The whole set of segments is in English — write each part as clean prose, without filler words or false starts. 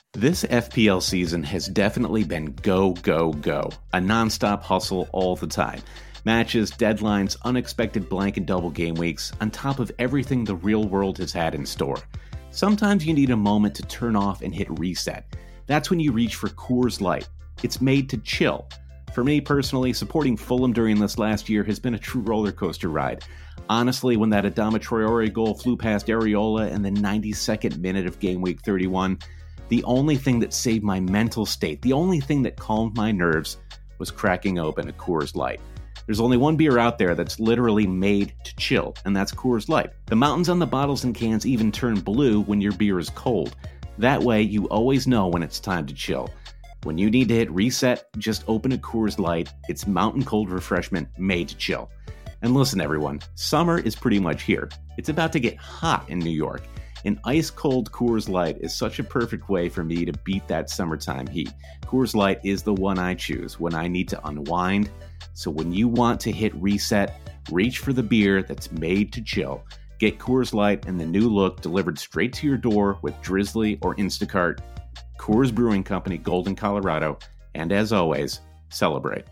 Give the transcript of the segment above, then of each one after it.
This FPL season has definitely been go, go, go. A nonstop hustle all the time. Matches, deadlines, unexpected blank and double game weeks, on top of everything the real world has had in store. Sometimes you need a moment to turn off and hit reset. That's when you reach for Coors Light. It's made to chill. For me personally, supporting Fulham during this last year has been a true roller coaster ride. Honestly, when that Adama Traore goal flew past Areola in the 92nd minute of game week 31, the only thing that saved my mental state, the only thing that calmed my nerves, was cracking open a Coors Light. There's only one beer out there that's literally made to chill, and that's Coors Light. The mountains on the bottles and cans even turn blue when your beer is cold. That way, you always know when it's time to chill. When you need to hit reset, just open a Coors Light. It's mountain cold refreshment made to chill. And listen, everyone, summer is pretty much here. It's about to get hot in New York. An ice-cold Coors Light is such a perfect way for me to beat that summertime heat. Coors Light is the one I choose when I need to unwind. So when you want to hit reset, reach for the beer that's made to chill. Get Coors Light and the new look delivered straight to your door with Drizzly or Instacart. Coors Brewing Company, Golden, Colorado. And as always, celebrate.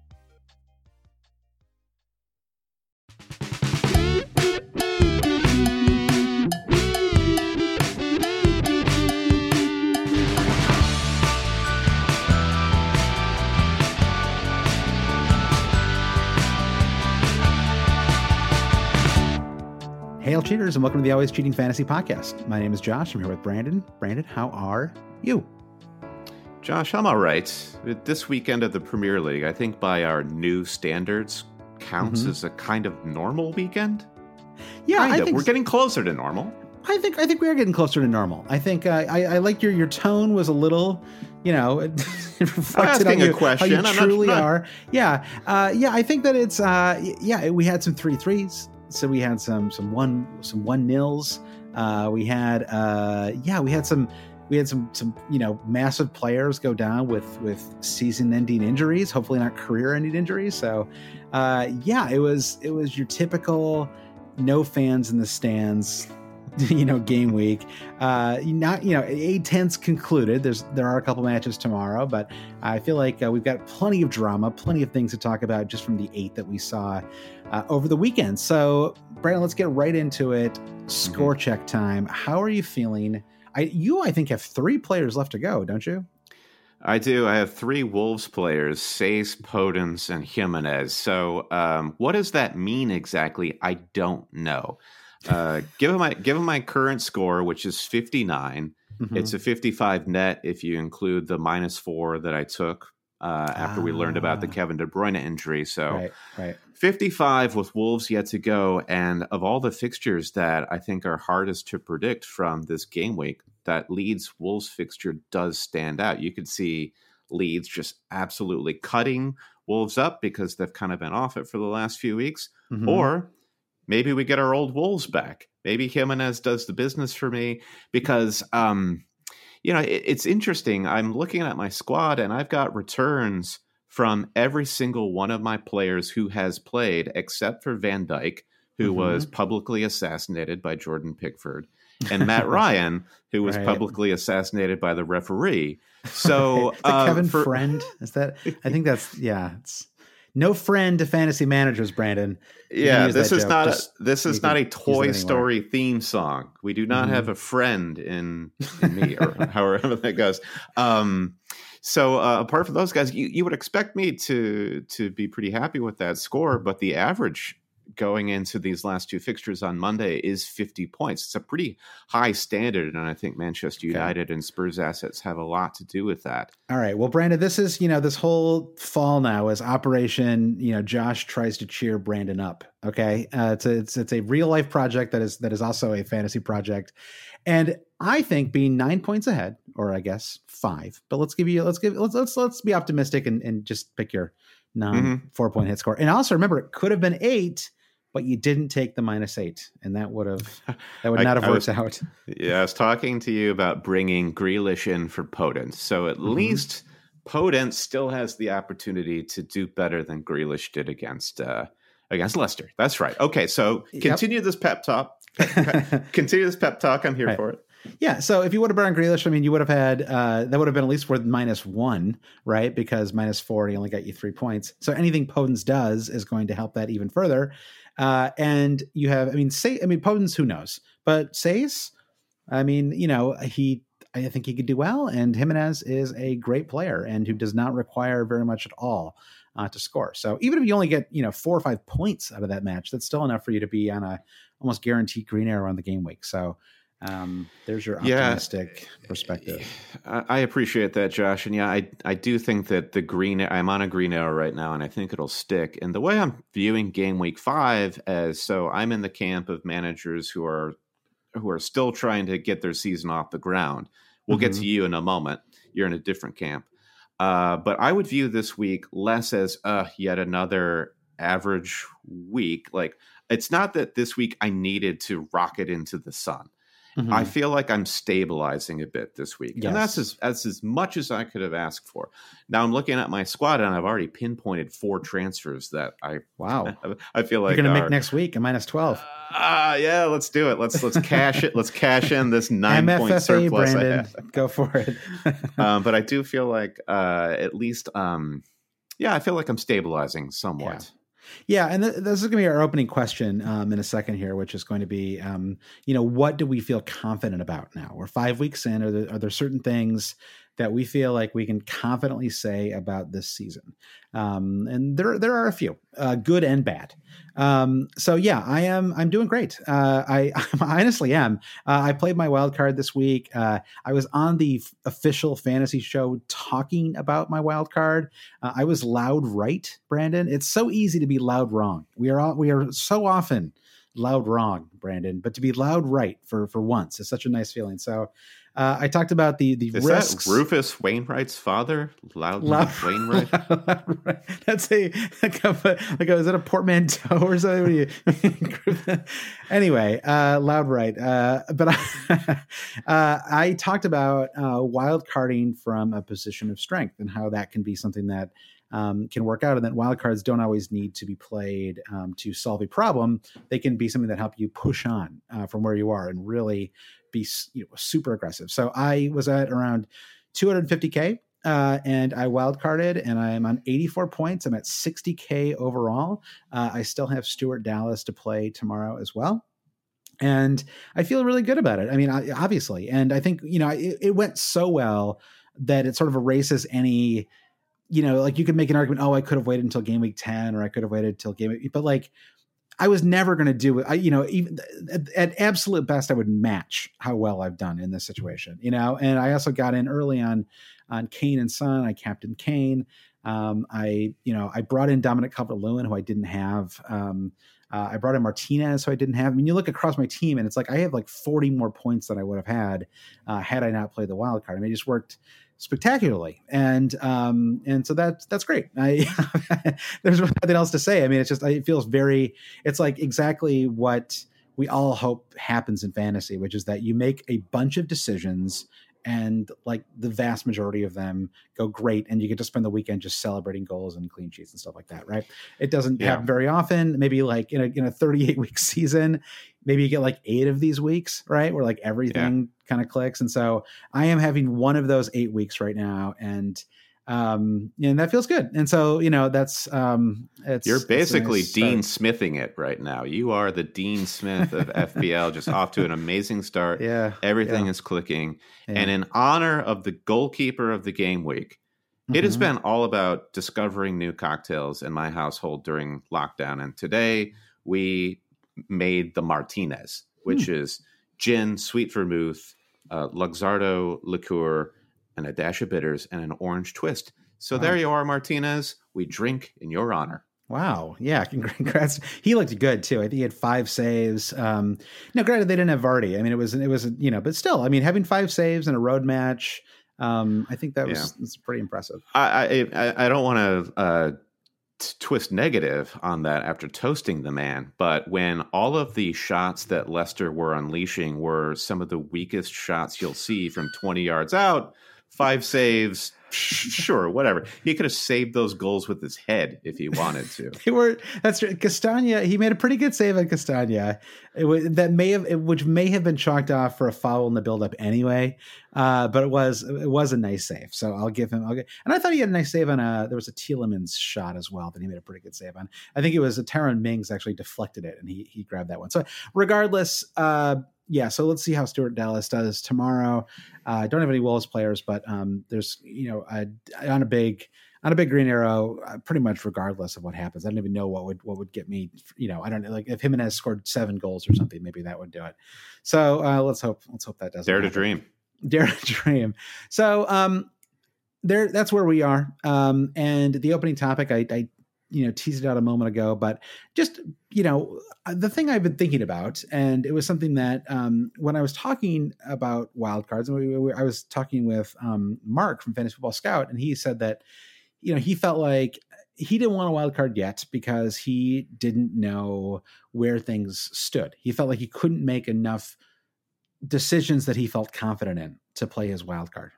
Hail cheaters, and welcome to the Always Cheating Fantasy Podcast. My name is Josh. I'm here with Brandon. Brandon, how are you? Josh, I'm all right. This weekend of the Premier League, I think by our new standards, counts as a kind of normal weekend. Yeah, I think we're getting closer to normal. I think we are getting closer to normal. I think I like your tone was a little, reflected on a question. How you truly are. Yeah, I think that it's we had some 3-3s. So we had some 1-0s. We had some massive players go down with season-ending injuries. Hopefully not career-ending injuries. So it was your typical no fans in the stands, game week. Not 8/10 concluded. There are a couple matches tomorrow, but I feel like we've got plenty of drama, plenty of things to talk about just from the 8 that we saw over the weekend. So, Brandon, let's get right into it. Score check time. How are you feeling? I think have 3 players left to go, don't you? I do. I have 3 Wolves players, Sace, Podence, and Jimenez. So what does that mean exactly? I don't know. Given my current score, which is 59, it's a 55 net if you include the -4 that I took after we learned about the Kevin De Bruyne injury. So right. 55 with Wolves yet to go. And of all the fixtures that I think are hardest to predict from this game week, that Leeds-Wolves fixture does stand out. You could see Leeds just absolutely cutting Wolves up because they've kind of been off it for the last few weeks. Or maybe we get our old Wolves back. Maybe Jimenez does the business for me because, it's interesting. I'm looking at my squad and I've got returns from every single one of my players who has played except for Van Dijk, who was publicly assassinated by Jordan Pickford, and Matt Ryan, who was publicly assassinated by the referee. So Kevin Friend, is that? I think that's it's no friend to fantasy managers, Brandon. Yeah, this is not a Toy Story theme song. We do not have a friend in me, or however that goes. So apart from those guys, you would expect me to be pretty happy with that score, but the average going into these last 2 fixtures on Monday is 50 points. It's a pretty high standard, and I think Manchester United and Spurs assets have a lot to do with that. All right. Well, Brandon, this is, this whole fall now is Operation, Josh tries to cheer Brandon up. Okay. It's a real life project that is also a fantasy project. And I think being 9 points ahead, or I guess 5, but let's be optimistic and just pick your 4-point hit score. And also remember, it could have been 8, but you didn't take the -8, and that would not have worked out. Yeah, I was talking to you about bringing Grealish in for Podence. So at least Podence still has the opportunity to do better than Grealish did against Leicester. That's right. Okay, so continue this pep talk. Continue this pep talk. I'm here for it. Yeah, so if you would have bet on Grealish, I mean, you would have had that would have been at least worth -1, right? Because -4 he only got you 3 points. So anything Podence does is going to help that even further. And you have, Podence, who knows? But Says, I mean, I think he could do well. And Jimenez is a great player and who does not require very much at all to score. So even if you only get 4 or 5 points out of that match, that's still enough for you to be on a almost guaranteed green arrow on the game week. So there's your optimistic perspective. I appreciate that, Josh. And I do think that I'm on a green arrow right now, and I think it'll stick. And the way I'm viewing game week 5 so I'm in the camp of managers who are still trying to get their season off the ground. We'll get to you in a moment. You're in a different camp. But I would view this week less as yet another average week. Like, it's not that this week I needed to rocket into the sun. Mm-hmm. I feel like I'm stabilizing a bit this week. Yes. And that's as much as I could have asked for. Now I'm looking at my squad and I've already pinpointed 4 transfers that I feel like you're going to make next week a -12. Yeah, let's do it. Let's cash it. Let's cash in this 9-point surplus. Brandon, go for it. But I do feel like at least, I feel like I'm stabilizing somewhat. Yeah. Yeah, and this is going to be our opening question in a second here, which is going to be, what do we feel confident about now? We're 5 weeks in. Are there certain things that we feel like we can confidently say about this season? And there are a few, good and bad. So yeah, I'm doing great. I honestly am. I played my wild card this week. I was on the official fantasy show talking about my wild card. I was loud right, Brandon. It's so easy to be loud wrong. We are so often loud wrong, Brandon, but to be loud right for once is such a nice feeling. So I talked about the is risks. That Rufus Wainwright's father? Loud Wainwright? That's is that a portmanteau or something? Anyway, Loud Right. But I talked about wild carding from a position of strength and how that can be something that can work out, and that wild cards don't always need to be played to solve a problem. They can be something that help you push on from where you are and really be super aggressive. So I was at around 250K and I wild carded and I'm on 84 points. I'm at 60K overall. I still have Stuart Dallas to play tomorrow as well. And I feel really good about it. I mean, obviously, and I think, it went so well that it sort of erases any, like you could make an argument, I could have waited until game week 10 or I could have waited till game week, but like, I was never going to do it. Even at absolute best, I would match how well I've done in this situation, and I also got in early on Kane and Son. I captained Kane. I brought in Dominic Calvert-Lewin, who I didn't have. I brought in Martinez, who I didn't have. I mean, you look across my team and it's like, I have like 40 more points than I would have had I not played the wild card. I mean, it just worked spectacularly. And so that's great. There's nothing else to say. I mean, it feels it's like exactly what we all hope happens in fantasy, which is that you make a bunch of decisions and like the vast majority of them go great. And you get to spend the weekend just celebrating goals and clean sheets and stuff like that. Right. It doesn't happen very often. Maybe like in a 38-week season, maybe you get like 8 of these weeks, right? Where like everything kind of clicks. And so I am having one of those 8 weeks right now. And that feels good. And so, that's, you're basically nice Dean Smithing it right now. You are the Dean Smith of FPL, just off to an amazing start. Yeah. Everything is clicking. Yeah. And in honor of the goalkeeper of the game week, it has been all about discovering new cocktails in my household during lockdown. And today we made the Martinez, which is gin, sweet vermouth, Luxardo liqueur, and a dash of bitters, and an orange twist. So there you are, Martinez. We drink in your honor. Wow. Yeah. Congrats. He looked good too. I think he had 5 saves. Now, granted, they didn't have Vardy. I mean, it was, but still, I mean, having 5 saves in a road match, I think that's pretty impressive. I don't want to twist negative on that after toasting the man, but when all of the shots that Leicester were unleashing were some of the weakest shots you'll see from 20 yards out, 5 saves, sure, whatever. He could have saved those goals with his head if he wanted to. That's true. Castagna, he made a pretty good save on Castagna. which may have been chalked off for a foul in the build-up anyway, but it was a nice save. So I'll give him. And I thought he had a nice save on there was a Tielemans shot as well that he made a pretty good save on. I think it was a Taron Mings actually deflected it and he grabbed that one. So regardless, yeah. So let's see how Stuart Dallas does tomorrow. I don't have any Wolves players, but there's on a big Green Arrow, pretty much regardless of what happens. I don't even know what would get me. I don't know, like if Jimenez scored 7 goals or something, maybe that would do it. So let's hope that doesn't. Dare to dream. Dare to dream. So that's where we are. And the opening topic, I teased it out a moment ago, but just the thing I've been thinking about, and it was something that when I was talking about wildcards, I was talking with Mark from Fantasy Football Scout, and he said that he felt like he didn't want a wild card yet because he didn't know where things stood. He felt like he couldn't make enough decisions that he felt confident in to play his wild card.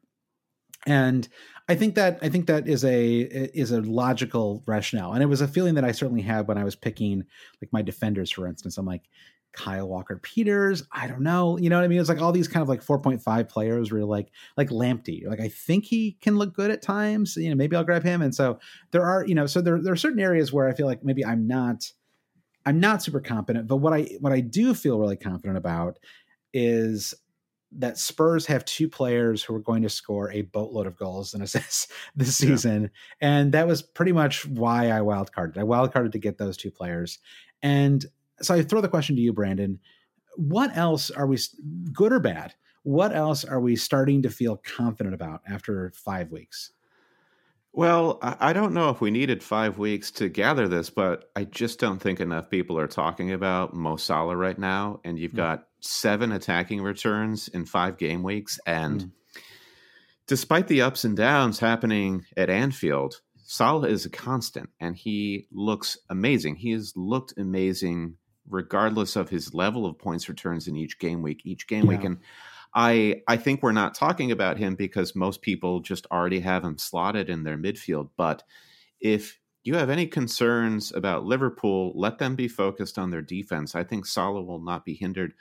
And I think that is a logical rationale. And it was a feeling that I certainly had when I was picking like my defenders, for instance. I'm like, Kyle Walker-Peters, I don't know. You know what I mean? It's like all these kind of like 4.5 players were like Lamptey. Like, I think he can look good at times. Maybe I'll grab him. And so there are, so there are certain areas where I feel like maybe I'm not super confident. But what I do feel really confident about is that Spurs have 2 players who are going to score a boatload of goals and assists this season. And that was pretty much why I wildcarded. I wildcarded to get those 2 players. And so I throw the question to you, Brandon. What else are we, good or bad, what else are we starting to feel confident about after 5 weeks? Well, I don't know if we needed 5 weeks to gather this, but I just don't think enough people are talking about Mo Salah right now. And you've got 7 attacking returns in 5 game weeks. And despite the ups and downs happening at Anfield, Salah is a constant and he looks amazing. He has looked amazing regardless of his level of points returns in each game week. And I think we're not talking about him because most people just already have him slotted in their midfield. But if you have any concerns about Liverpool, let them be focused on their defense. I think Salah will not be hindered.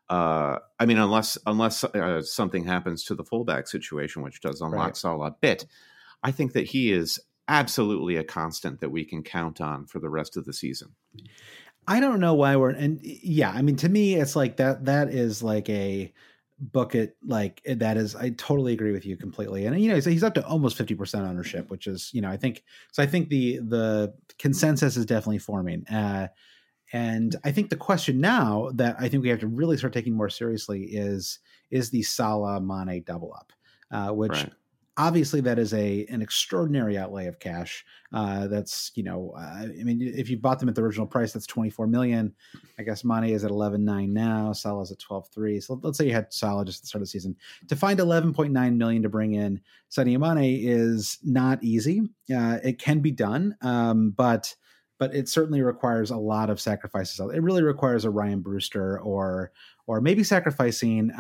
Unless something happens to the fullback situation, which does unlock Salah a bit. I think that he is absolutely a constant that we can count on for the rest of the season. I don't know why to me, it's like that is like a bucket, like that is, I totally agree with you completely. And, he's up to almost 50% ownership, which is, I think the consensus is definitely forming. And I think the question now that I think we have to really start taking more seriously is the Salah Mane double up, which obviously that is an extraordinary outlay of cash. That's, if you bought them at the original price, that's 24 million. I guess Mane is at 11.9 now. Salah's at 12.3. So let's say you had Salah just at the start of the season. To find 11.9 million to bring in Sadio Mane is not easy. It can be done, but it certainly requires a lot of sacrifices. It really requires a Ryan Brewster or maybe sacrificing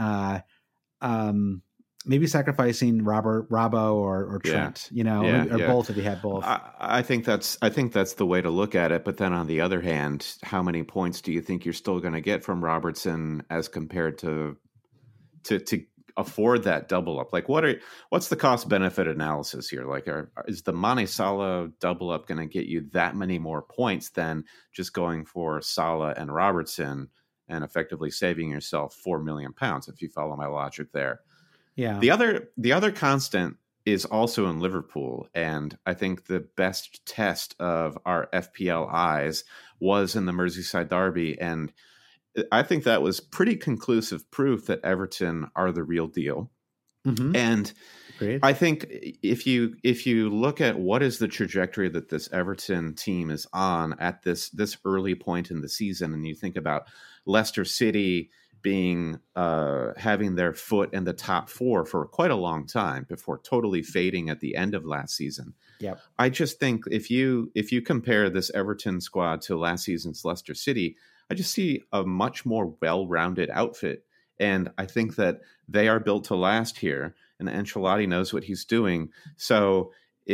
Robbo or Trent, both if you had both. I think that's the way to look at it. But then on the other hand, how many points do you think you're still going to get from Robertson as compared to afford that double up? Like, what's the cost benefit analysis here? Like, is the Mane Salah double up going to get you that many more points than just going for Salah and Robertson and effectively saving yourself £4 million, if you follow my logic there? Yeah. The other constant is also in Liverpool, and I think the best test of our FPL eyes was in the Merseyside derby, and I think that was pretty conclusive proof that Everton are the real deal. Mm-hmm. And great. I think if you look at what is the trajectory that this Everton team is on at this early point in the season, and you think about Leicester City being having their foot in the top 4 for quite a long time before totally fading at the end of last season. Yep. I just think if you compare this Everton squad to last season's Leicester City, I just see a much more well-rounded outfit. And I think that they are built to last here, and Ancelotti knows what he's doing. So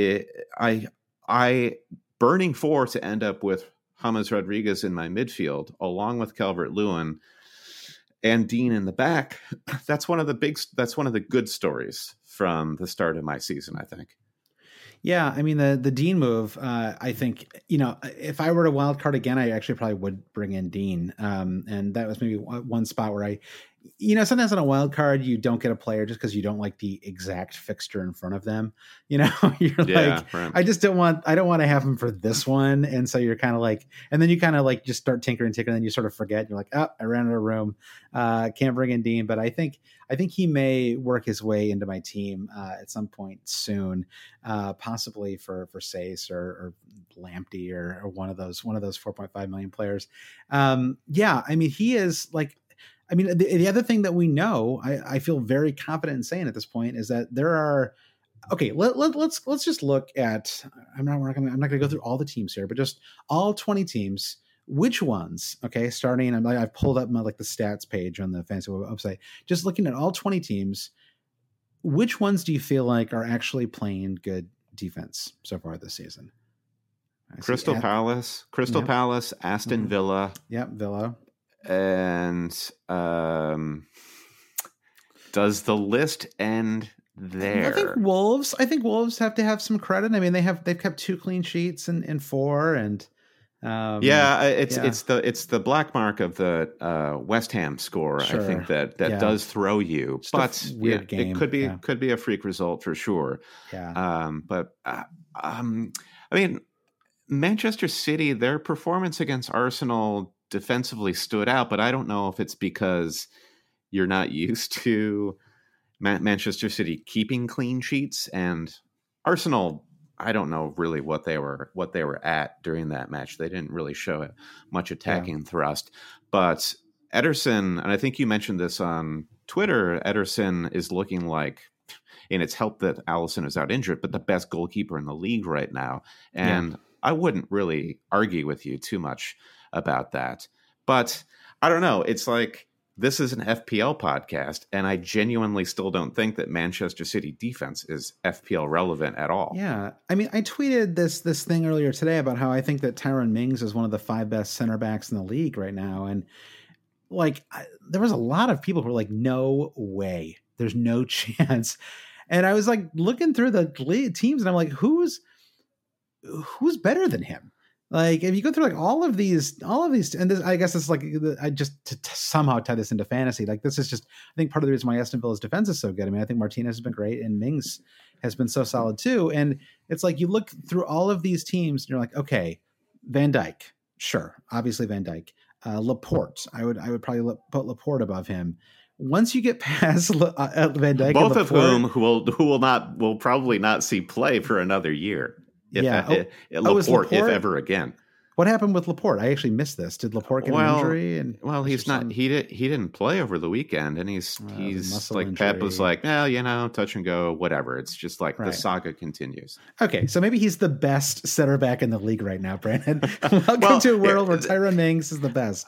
I burning for to end up with James Rodriguez in my midfield, along with Calvert-Lewin, and Dean in the back, that's one of the good stories from the start of my season, I think. Yeah, I mean the Dean move. I think if I were to wild card again, I actually probably would bring in Dean. And that was maybe one spot where I, sometimes on a wild card you don't get a player just because you don't like the exact fixture in front of them. You're like, right. I don't want to have him for this one, and so you're kind of like, and then you kind of like just start tinkering, and then you sort of forget. You're like, oh, I ran out of room. Can't bring in Dean, but I think he may work his way into my team at some point soon, possibly for Sace or Lamptey or one of those 4.5 million players. Yeah, I mean, he is like, I mean, the other thing that we know, I feel very confident in saying at this point, is that there are. Okay, let's just look at. I'm not going to go through all the teams here, but just all 20 teams. Which ones? Okay, starting. I've pulled up the stats page on the Fantasy website. Just looking at all 20 teams. Which ones do you feel like are actually playing good defense so far this season? Crystal Palace, Aston Villa. Yep, Villa. And does the list end there? I think Wolves have to have some credit. I mean, they've kept 2 clean sheets in 4, and it's the black mark of the West Ham score. Sure. I think that does throw you, just but weird game. It could be a freak result for sure. Yeah. I mean, Manchester City, their performance against Arsenal defensively stood out, but I don't know if it's because you're not used to Manchester City keeping clean sheets, and Arsenal, I don't know really what they were at during that match. They didn't really show much attacking thrust, but Ederson, and I think you mentioned this on Twitter, Ederson is looking like, and it's helped that Alisson is out injured, but the best goalkeeper in the league right now. And I wouldn't really argue with you too much about that. But I don't know. It's like, this is an FPL podcast, and I genuinely still don't think that Manchester City defense is FPL relevant at all. Yeah. I mean, I tweeted this thing earlier today about how I think that Tyrone Mings is one of the 5 best center backs in the league right now. And there was a lot of people who were like, no way, there's no chance. And I was like looking through the league teams, and I'm like, who's better than him? Like, if you go through like all of these, and this, I guess it's like, I just to somehow tie this into fantasy. Like, this is just, I think part of the reason why Aston Villa's defense is so good. I mean, I think Martinez has been great, and Mings has been so solid too. And it's like, you look through all of these teams, and you're like, okay, Van Dijk, sure, obviously Van Dijk, Laporte, I would probably put Laporte above him. Once you get past Van Dijk, both of whom will probably not see play for another year. Laporte, if ever again. What happened with Laporte? I actually missed this. Did Laporte get an injury? He's not. He didn't play over the weekend, and he's like injury. Pep was like, touch and go, whatever. It's just like the saga continues. Okay, so maybe he's the best center back in the league right now, Brandon. Welcome to a world where Tyrone Mings is the best.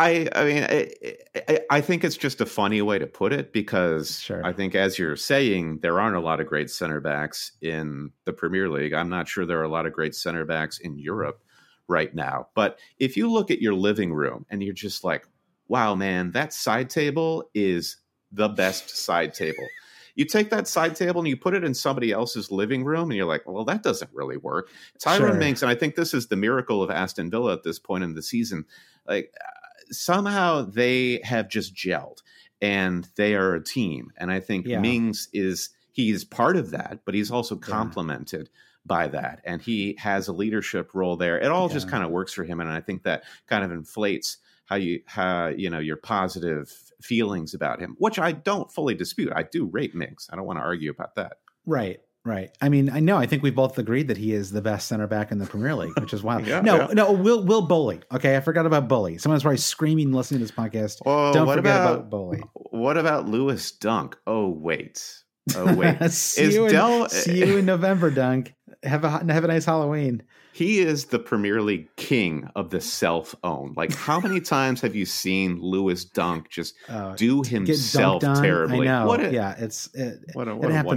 I think it's just a funny way to put it, because I think, as you're saying, there aren't a lot of great center backs in the Premier League. I'm not sure there are a lot of great center backs in Europe right now. But if you look at your living room and you're just like, wow, man, that side table is the best side table. You take that side table and you put it in somebody else's living room, and you're like, well, that doesn't really work. Tyrone Mings, and I think this is the miracle of Aston Villa at this point in the season, like, somehow they have just gelled and they are a team. And I think Mings he's part of that, but he's also complemented by that. And he has a leadership role there. It all just kind of works for him. And I think that kind of inflates how your positive feelings about him, which I don't fully dispute. I do rate Mings. I don't want to argue about that. Right. I mean, I think we both agreed that he is the best center back in the Premier League, which is wild. No, Will Bowley. Okay, I forgot about Bowley. Someone's probably screaming listening to this podcast. Don't forget about Bowley. What about Lewis Dunk? Oh wait. See you in November, Dunk. Have a nice Halloween. He is the Premier League king of the self-own. Like, how many times have you seen Lewis Dunk just do himself terribly? I know. What a it wonder.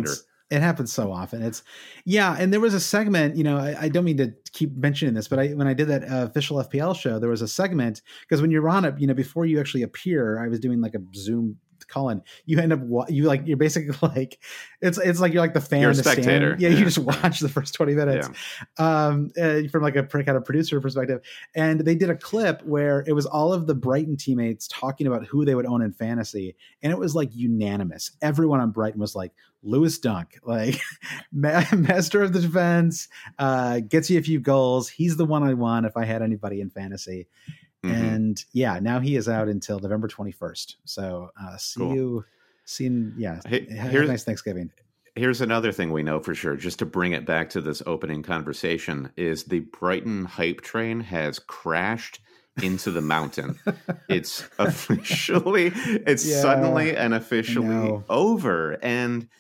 It happens so often. And there was a segment, I don't mean to keep mentioning this, but when I did that official FPL show, there was a segment because when you're on it, before you actually appear, I was doing like a Zoom call-in. You end up, you're basically like, it's like you're like the fan, you're a spectator. Yeah, you just watch the first 20 minutes from like a kind of producer perspective. And they did a clip where it was all of the Brighton teammates talking about who they would own in fantasy, and it was like unanimous. Everyone on Brighton was like, Lewis Dunk, like master of the defense, gets you a few goals. He's the one I want if I had anybody in fantasy. Mm-hmm. And now he is out until November 21st. So have a nice Thanksgiving. Here's another thing we know for sure, just to bring it back to this opening conversation, is the Brighton hype train has crashed into the mountain. It's suddenly and officially over. And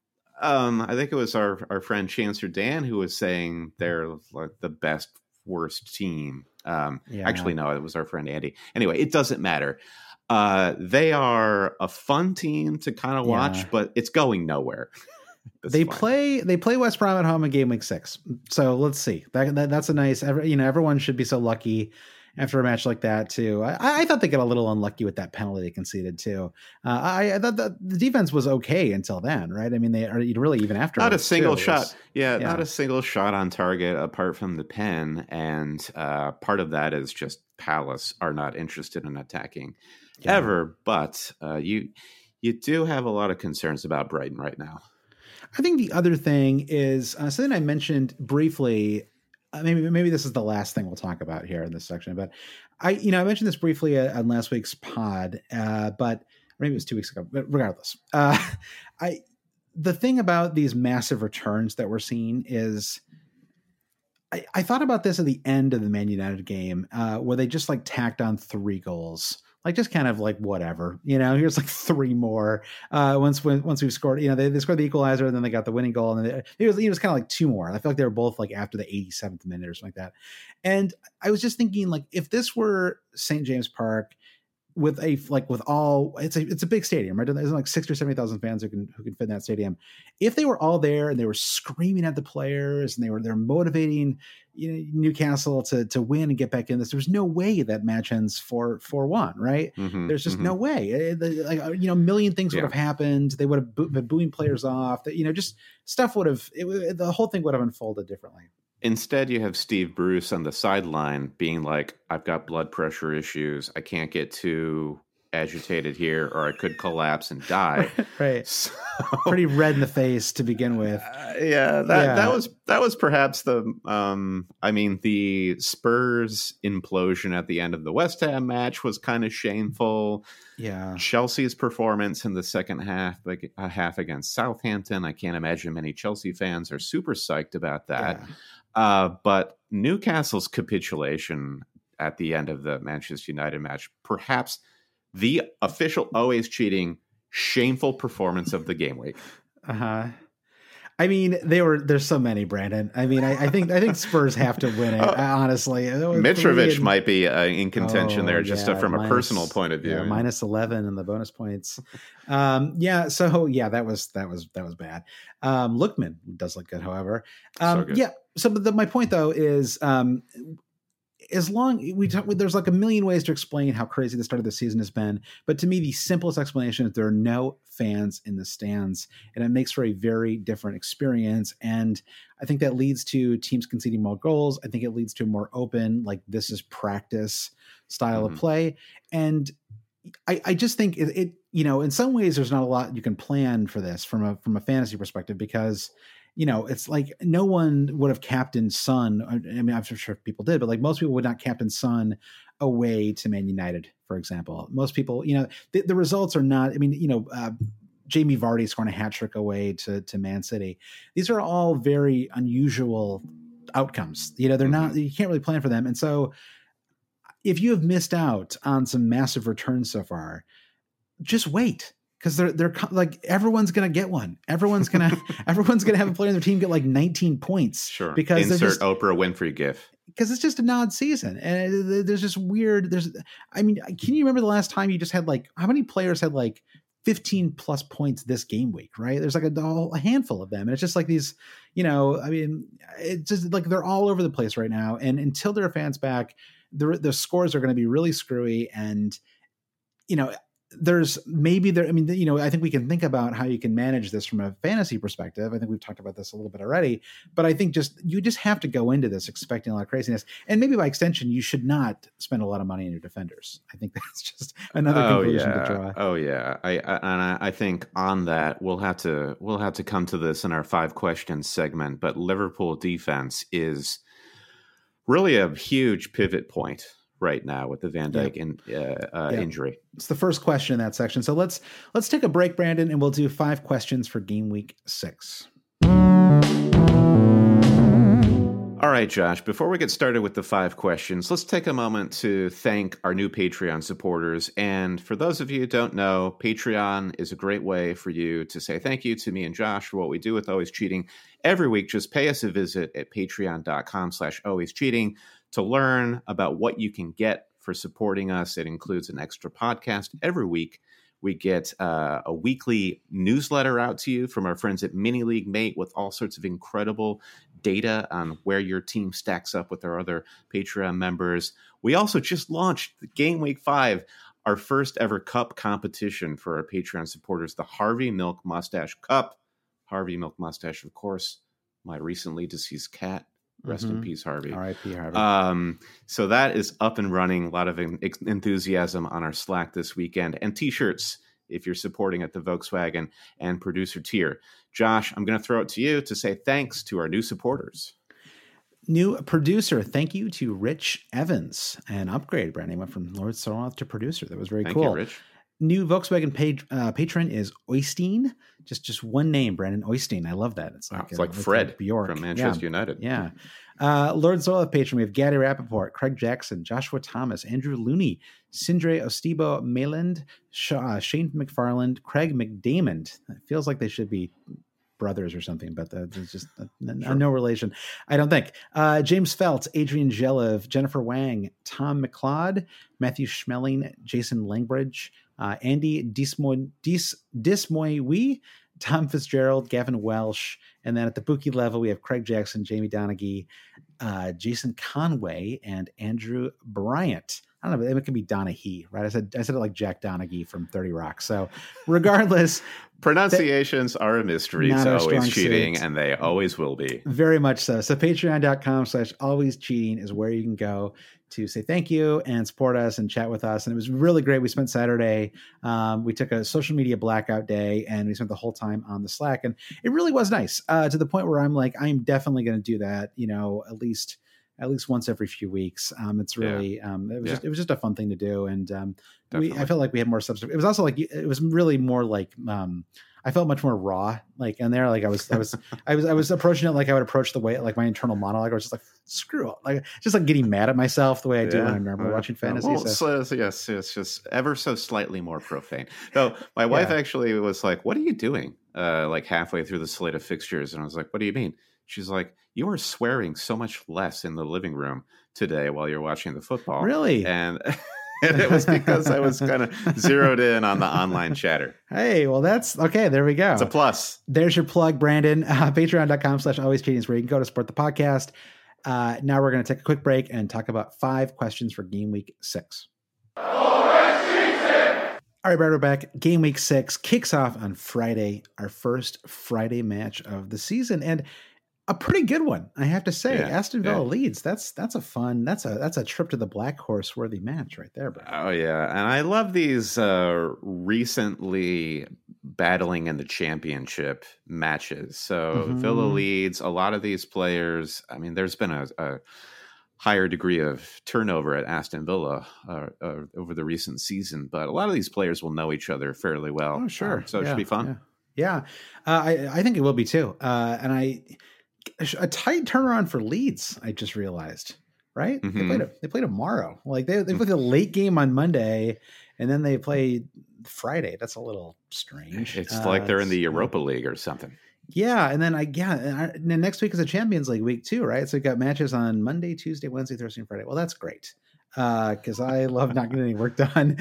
I think it was our friend Chancellor Dan who was saying they're like the best worst team. Actually, no, it was our friend Andy. Anyway, it doesn't matter. They are a fun team to kind of watch, but it's going nowhere. They play West Brom at home in game week 6. So let's see. That's a nice. Everyone should be so lucky after a match like that too. I thought they got a little unlucky with that penalty they conceded too. I thought the defense was okay until then, right? I mean, they are really even after not a single shot. Not a single shot on target apart from the pen, and part of that is just Palace are not interested in attacking ever. But you do have a lot of concerns about Brighton right now. I think the other thing is something I mentioned briefly. Maybe this is the last thing we'll talk about here in this section, but I mentioned this briefly on last week's pod, but maybe it was 2 weeks ago, but regardless, the thing about these massive returns that we're seeing is I thought about this at the end of the Man United game, where they just like tacked on 3 goals. Like just kind of like whatever, here's like 3 more. Once we've scored, they scored the equalizer and then they got the winning goal. And then it was kind of like 2 more. I feel like they were both like after the 87th minute or something like that. And I was just thinking like, if this were St. James Park with it's a big stadium, right? There's like 60 or 70,000 fans who can fit in that stadium. If they were all there and they were screaming at the players and they're motivating, Newcastle to win and get back in this, there's no way that match ends 4-1, right? Mm-hmm, there's just no way. A million things would have happened. They would have been booing players off. Just stuff the whole thing would have unfolded differently. Instead, you have Steve Bruce on the sideline being like, I've got blood pressure issues. I can't get too agitated here or I could collapse and die. Right. So, pretty red in the face to begin with. That was perhaps the Spurs implosion at the end of the West Ham match was kind of shameful. Yeah. Chelsea's performance in the second half against Southampton. I can't imagine many Chelsea fans are super psyched about that. Yeah. But Newcastle's capitulation at the end of the Manchester United match, perhaps the official always cheating, shameful performance of the game week. I mean, there's so many, Brandon. I mean, I think Spurs have to win it, honestly. Mitrovic might be in contention there, just from a personal point of view. Yeah, minus 11 in the bonus points. That was bad. Lookman does look good, however. So good. Yeah. So my point though is, as long there's like a million ways to explain how crazy the start of the season has been, but to me the simplest explanation is there are no fans in the stands, and it makes for a very different experience. And I think that leads to teams conceding more goals. I think it leads to a more open, like this is practice style of play. And I just think it in some ways there's not a lot you can plan for this from a fantasy perspective, because it's like no one would have captained Son. I mean, I'm sure people did, but like most people would not captain Son away to Man United, for example. Most people, the results are not, Jamie Vardy scoring a hat trick away to Man City. These are all very unusual outcomes. They're not, you can't really plan for them. And so if you have missed out on some massive returns so far, just wait. Because they're like everyone's gonna get one. Everyone's gonna have a player on their team get like 19 points. Sure. Because insert Oprah Winfrey gif. Because it's just an odd season, and there's just weird. Can you remember the last time you just had like how many players had like 15 plus points this game week, right? There's like a handful of them. And it's just like these, I mean, it's just like they're all over the place right now. And until there are fans back, the scores are going to be really screwy. And, there's maybe there, I mean, I think we can think about how you can manage this from a fantasy perspective. I think we've talked about this a little bit already, but I think you just have to go into this expecting a lot of craziness. And maybe by extension, you should not spend a lot of money on your defenders. I think that's just another conclusion to draw. Oh yeah. I think on that, we'll have to come to this in our 5 questions segment, but Liverpool defense is really a huge pivot point right now with the Van Dijk injury. It's the first question in that section. So let's take a break, Brandon, and we'll do 5 questions for game week 6. All right, Josh, before we get started with the 5 questions, let's take a moment to thank our new Patreon supporters. And for those of you who don't know, Patreon is a great way for you to say thank you to me and Josh for what we do with Always Cheating. Every week, just pay us a visit at patreon.com/alwayscheating to learn about what you can get for supporting us. It includes an extra podcast every week. We get a weekly newsletter out to you from our friends at Mini League Mate with all sorts of incredible data on where your team stacks up with our other Patreon members. We also just launched Game Week 5, our first ever cup competition for our Patreon supporters, the Harvey Milk Mustache Cup. Harvey Milk Mustache, of course, my recently deceased cat. Rest in peace, Harvey. R.I.P. Harvey. So that is up and running. A lot of enthusiasm on our Slack this weekend. And T-shirts if you're supporting at the Volkswagen and producer tier. Josh, I'm going to throw it to you to say thanks to our new supporters. New producer, thank you to Rich Evans. An upgrade, Brandon. Went from Lord Soroth to producer. That was very cool. Thank you, Rich. New Volkswagen patron is Oystein. Just one name, Brandon. Oystein. I love that. It's like Fred Bjork from Manchester United. Yeah. Lord Zoloth patron. We have Gaddy Rappaport, Craig Jackson, Joshua Thomas, Andrew Looney, Sindre Ostibo Mayland, Shane McFarland, Craig McDamond. It feels like they should be brothers or something, but there's just no relation, I don't think. James Felt, Adrian Jelev, Jennifer Wang, Tom McLeod, Matthew Schmeling, Jason Langbridge, Andy Dismoy, Tom Fitzgerald, Gavin Welsh, and then at the Buki level, we have Craig Jackson, Jamie Donaghy, Jason Conway, and Andrew Bryant. I don't know, it could be Donaghy, right? I said it like Jack Donaghy from 30 Rock. So regardless, pronunciations are a mystery. It's always cheating, and they always will be. Very much so. So patreon.com/alwayscheating is where you can go to say thank you and support us and chat with us. And it was really great. We spent Saturday. We took a social media blackout day and we spent the whole time on the Slack. And it really was nice to the point where I'm like, I'm definitely going to do that, at least once every few weeks. It's really, it was just a fun thing to do. And I felt like we had more substance. It was also like, it was really more like, I felt much more raw, like in there. Like I was approaching it like I would approach the way, like my internal monologue. I was just like, screw it. Like just like getting mad at myself the way I do when I remember watching fantasy. Well, so yes, it's just ever so slightly more profane. No, my wife actually was like, what are you doing? Like halfway through the slate of fixtures. And I was like, what do you mean? She's like, you are swearing so much less in the living room today while you're watching the football. Really? And it was because I was kind of zeroed in on the online chatter. Hey, well, that's okay. There we go. It's a plus. There's your plug, Brandon. Patreon.com/alwayscheating is where you can go to support the podcast. Now we're going to take a quick break and talk about 5 questions for game week 6. All right, Brad, we're back. Game week 6 kicks off on Friday, our first Friday match of the season. And a pretty good one, I have to say. Aston Villa Leeds. That's a fun. That's a trip to the Black Horse worthy match right there, bro. Oh yeah, and I love these recently battling in the championship matches. So Villa Leeds. A lot of these players. I mean, there's been a higher degree of turnover at Aston Villa over the recent season, but a lot of these players will know each other fairly well. Oh sure, so it should be fun. Yeah. I think it will be too. And a tight turnaround for Leeds, I just realized, right? They play tomorrow. Like they played a late game on Monday and then they play Friday. That's a little strange. It's like they're in the Europa League or something. Yeah. And then and then next week is a Champions League week too, right? So we've got matches on Monday, Tuesday, Wednesday, Thursday, and Friday. Well, that's great. because I love not getting any work done.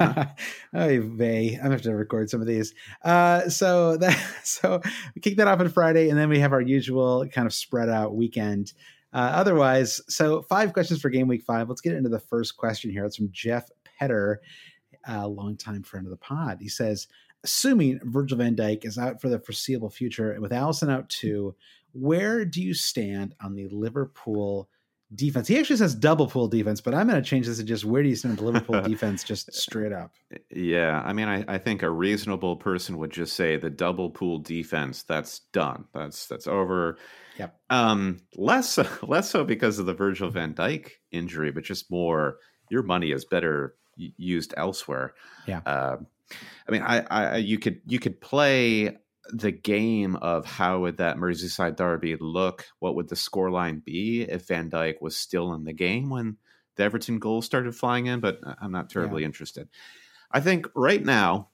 Oy vey. I'm gonna have to record some of these. So we kick that off on Friday, and then we have our usual kind of spread out weekend. Otherwise, so 5 questions for game week 5. Let's get into the first question here. It's from Jeff Petter, a longtime friend of the pod. He says, assuming Virgil van Dijk is out for the foreseeable future, and with Alisson out too, where do you stand on the Liverpool defense? He actually says double pool defense, but I'm going to change this to just where do you stand on the Liverpool defense, just straight up. Yeah, I mean, I think a reasonable person would just say the double pool defense, that's done. That's over. Yep. Less so because of the Virgil van Dijk injury, but just more your money is better used elsewhere. Yeah. I mean, you could play the game of how would that Merseyside derby look? What would the scoreline be if Van Dijk was still in the game when the Everton goals started flying in? But I'm not terribly interested. I think right now,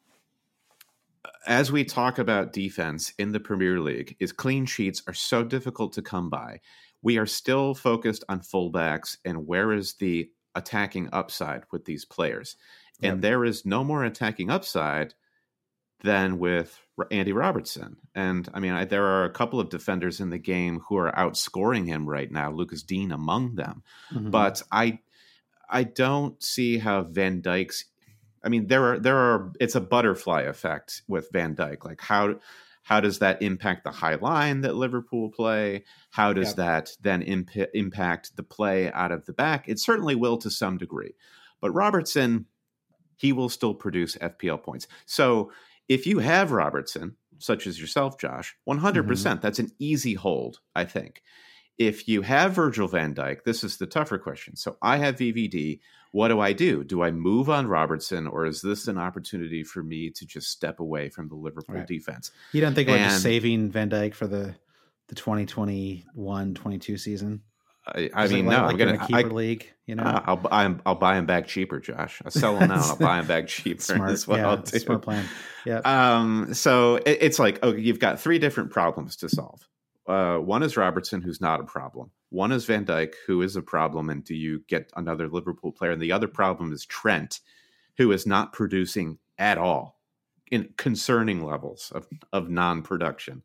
as we talk about defense in the Premier League, is clean sheets are so difficult to come by. We are still focused on fullbacks and where is the attacking upside with these players. And there is no more attacking upside than with Andy Robertson. And I mean, there are a couple of defenders in the game who are outscoring him right now, Lucas Dean among them. Mm-hmm. But I don't see how Van Dijk's, I mean, there are, it's a butterfly effect with Van Dijk. Like how does that impact the high line that Liverpool play? How does that then impact the play out of the back? It certainly will to some degree. But Robertson, he will still produce FPL points. So if you have Robertson, such as yourself, Josh, 100%, that's an easy hold, I think. If you have Virgil van Dijk, this is the tougher question. So I have VVD. What do? Do I move on Robertson, or is this an opportunity for me to just step away from the Liverpool defense? You don't think about just saving Van Dijk for the 2021-22 season? I mean, no. I'm going to keeper league. You know, I'll buy him back cheaper, Josh. I'll sell him now. I'll buy him back cheaper. Smart. That's what I'll do. Smart plan. Yeah. So it's like, okay, you've got 3 different problems to solve. One is Robertson, who's not a problem. One is Van Dijk, who is a problem. And do you get another Liverpool player? And the other problem is Trent, who is not producing at all in concerning levels of non-production.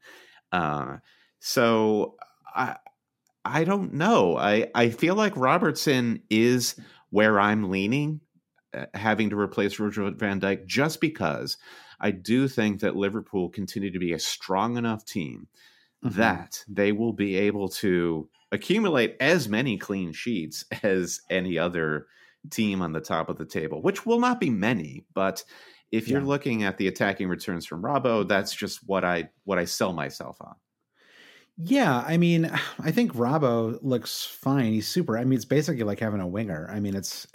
So I don't know. I feel like Robertson is where I'm leaning, having to replace Virgil van Dijk, just because I do think that Liverpool continue to be a strong enough team that they will be able to accumulate as many clean sheets as any other team on the top of the table, which will not be many. But if you're looking at the attacking returns from Robbo, that's just what I sell myself on. Yeah, I mean, I think Robbo looks fine. He's super. I mean, it's basically like having a winger. I mean,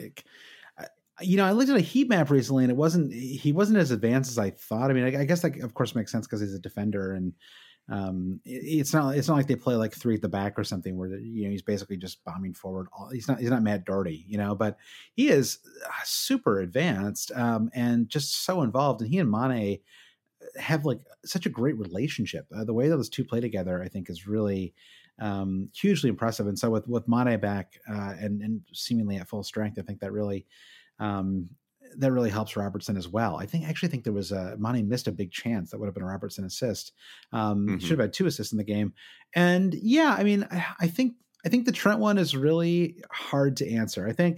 I looked at a heat map recently, and he wasn't as advanced as I thought. I mean, I guess that of course makes sense because he's a defender, and it's not like they play like 3 at the back or something where he's basically just bombing forward. He's not Matt Doherty, but he is super advanced and just so involved. And he and Mane have like such a great relationship. The way those two play together, I think, is really hugely impressive. And so with Mane back and seemingly at full strength, I think that really helps Robertson as well. I actually think there was Mane missed a big chance that would have been a Robertson assist. Should have had 2 assists in the game. And yeah, I mean, I think the Trent one is really hard to answer. I think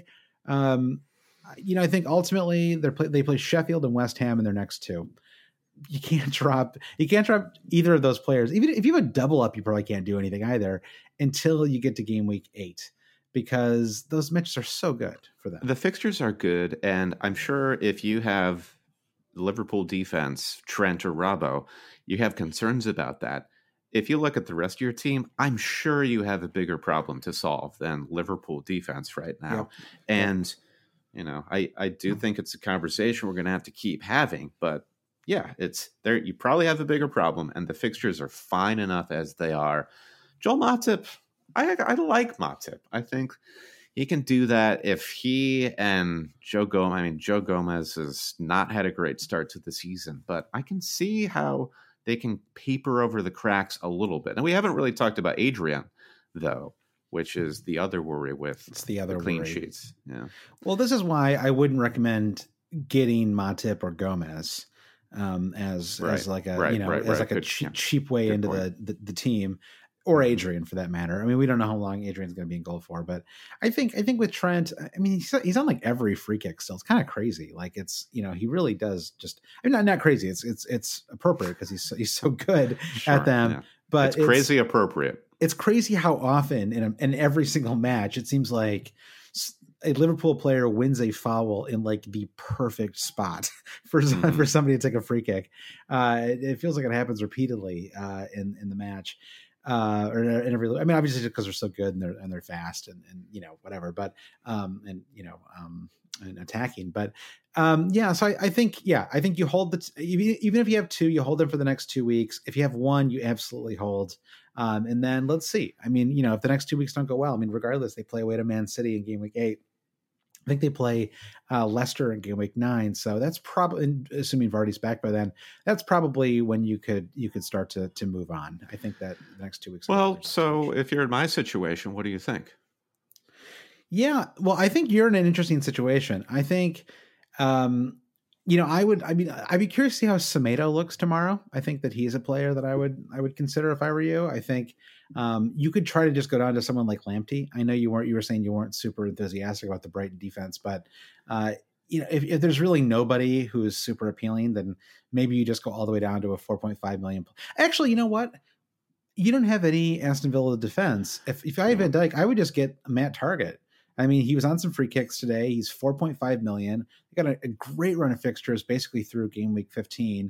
ultimately they play Sheffield and West Ham in their next 2. You can't drop either of those players. Even if you have a double up, you probably can't do anything either until you get to game week 8, because those matches are so good for them. The fixtures are good, and I'm sure if you have Liverpool defense, Trent or Robbo, you have concerns about that. If you look at the rest of your team, I'm sure you have a bigger problem to solve than Liverpool defense right now. Yep. And I do think it's a conversation we're going to have to keep having, but yeah, it's there. You probably have a bigger problem, and the fixtures are fine enough as they are. Joel Matip, I like Matip. I think he can do that if he and Joe Gomez. I mean, Joe Gomez has not had a great start to the season, but I can see how they can paper over the cracks a little bit. And we haven't really talked about Adrian, though, which is the other worry with It's the other clean worry. sheets. Yeah. Well, this is why I wouldn't recommend getting Matip or Gomez as like a cheap way into the team, or Adrian for that matter. I mean, we don't know how long Adrian's going to be in goal for, but I think with Trent, I mean, he's on like every free kick still. It's kind of crazy. Like it's, he really does just, I mean, not crazy. It's appropriate because he's so good at them, yeah. But it's crazy appropriate. It's crazy how often in every single match, it seems like a Liverpool player wins a foul in like the perfect spot for somebody to take a free kick. It feels like it happens repeatedly in the match. Or in every, I mean, obviously because they're so good and they're fast and whatever, but and attacking, but so I think you hold even if you have two, you hold them for the next 2 weeks. If you have one, you absolutely hold. And then let's see. I mean, if the next 2 weeks don't go well, I mean, regardless, they play away to Man City in game week 8. I think they play Leicester in game week 9. So that's probably, assuming Vardy's back by then, that's probably when you could start to move on. I think that the next 2 weeks. Well, so if you're in my situation, what do you think? Yeah, well, I think you're in an interesting situation. I think, I'd be curious to see how Semedo looks tomorrow. I think that he's a player that I would consider if I were you. I think you could try to just go down to someone like Lamptey. I know you were saying you weren't super enthusiastic about the Brighton defense, but if there's really nobody who is super appealing, then maybe you just go all the way down to a 4.5 million. Actually, you know what? You don't have any Aston Villa defense. If I had Van Dijk, I would just get Matt Targett. I mean, he was on some free kicks today. He's 4.5 million. They got a great run of fixtures basically through game week 15.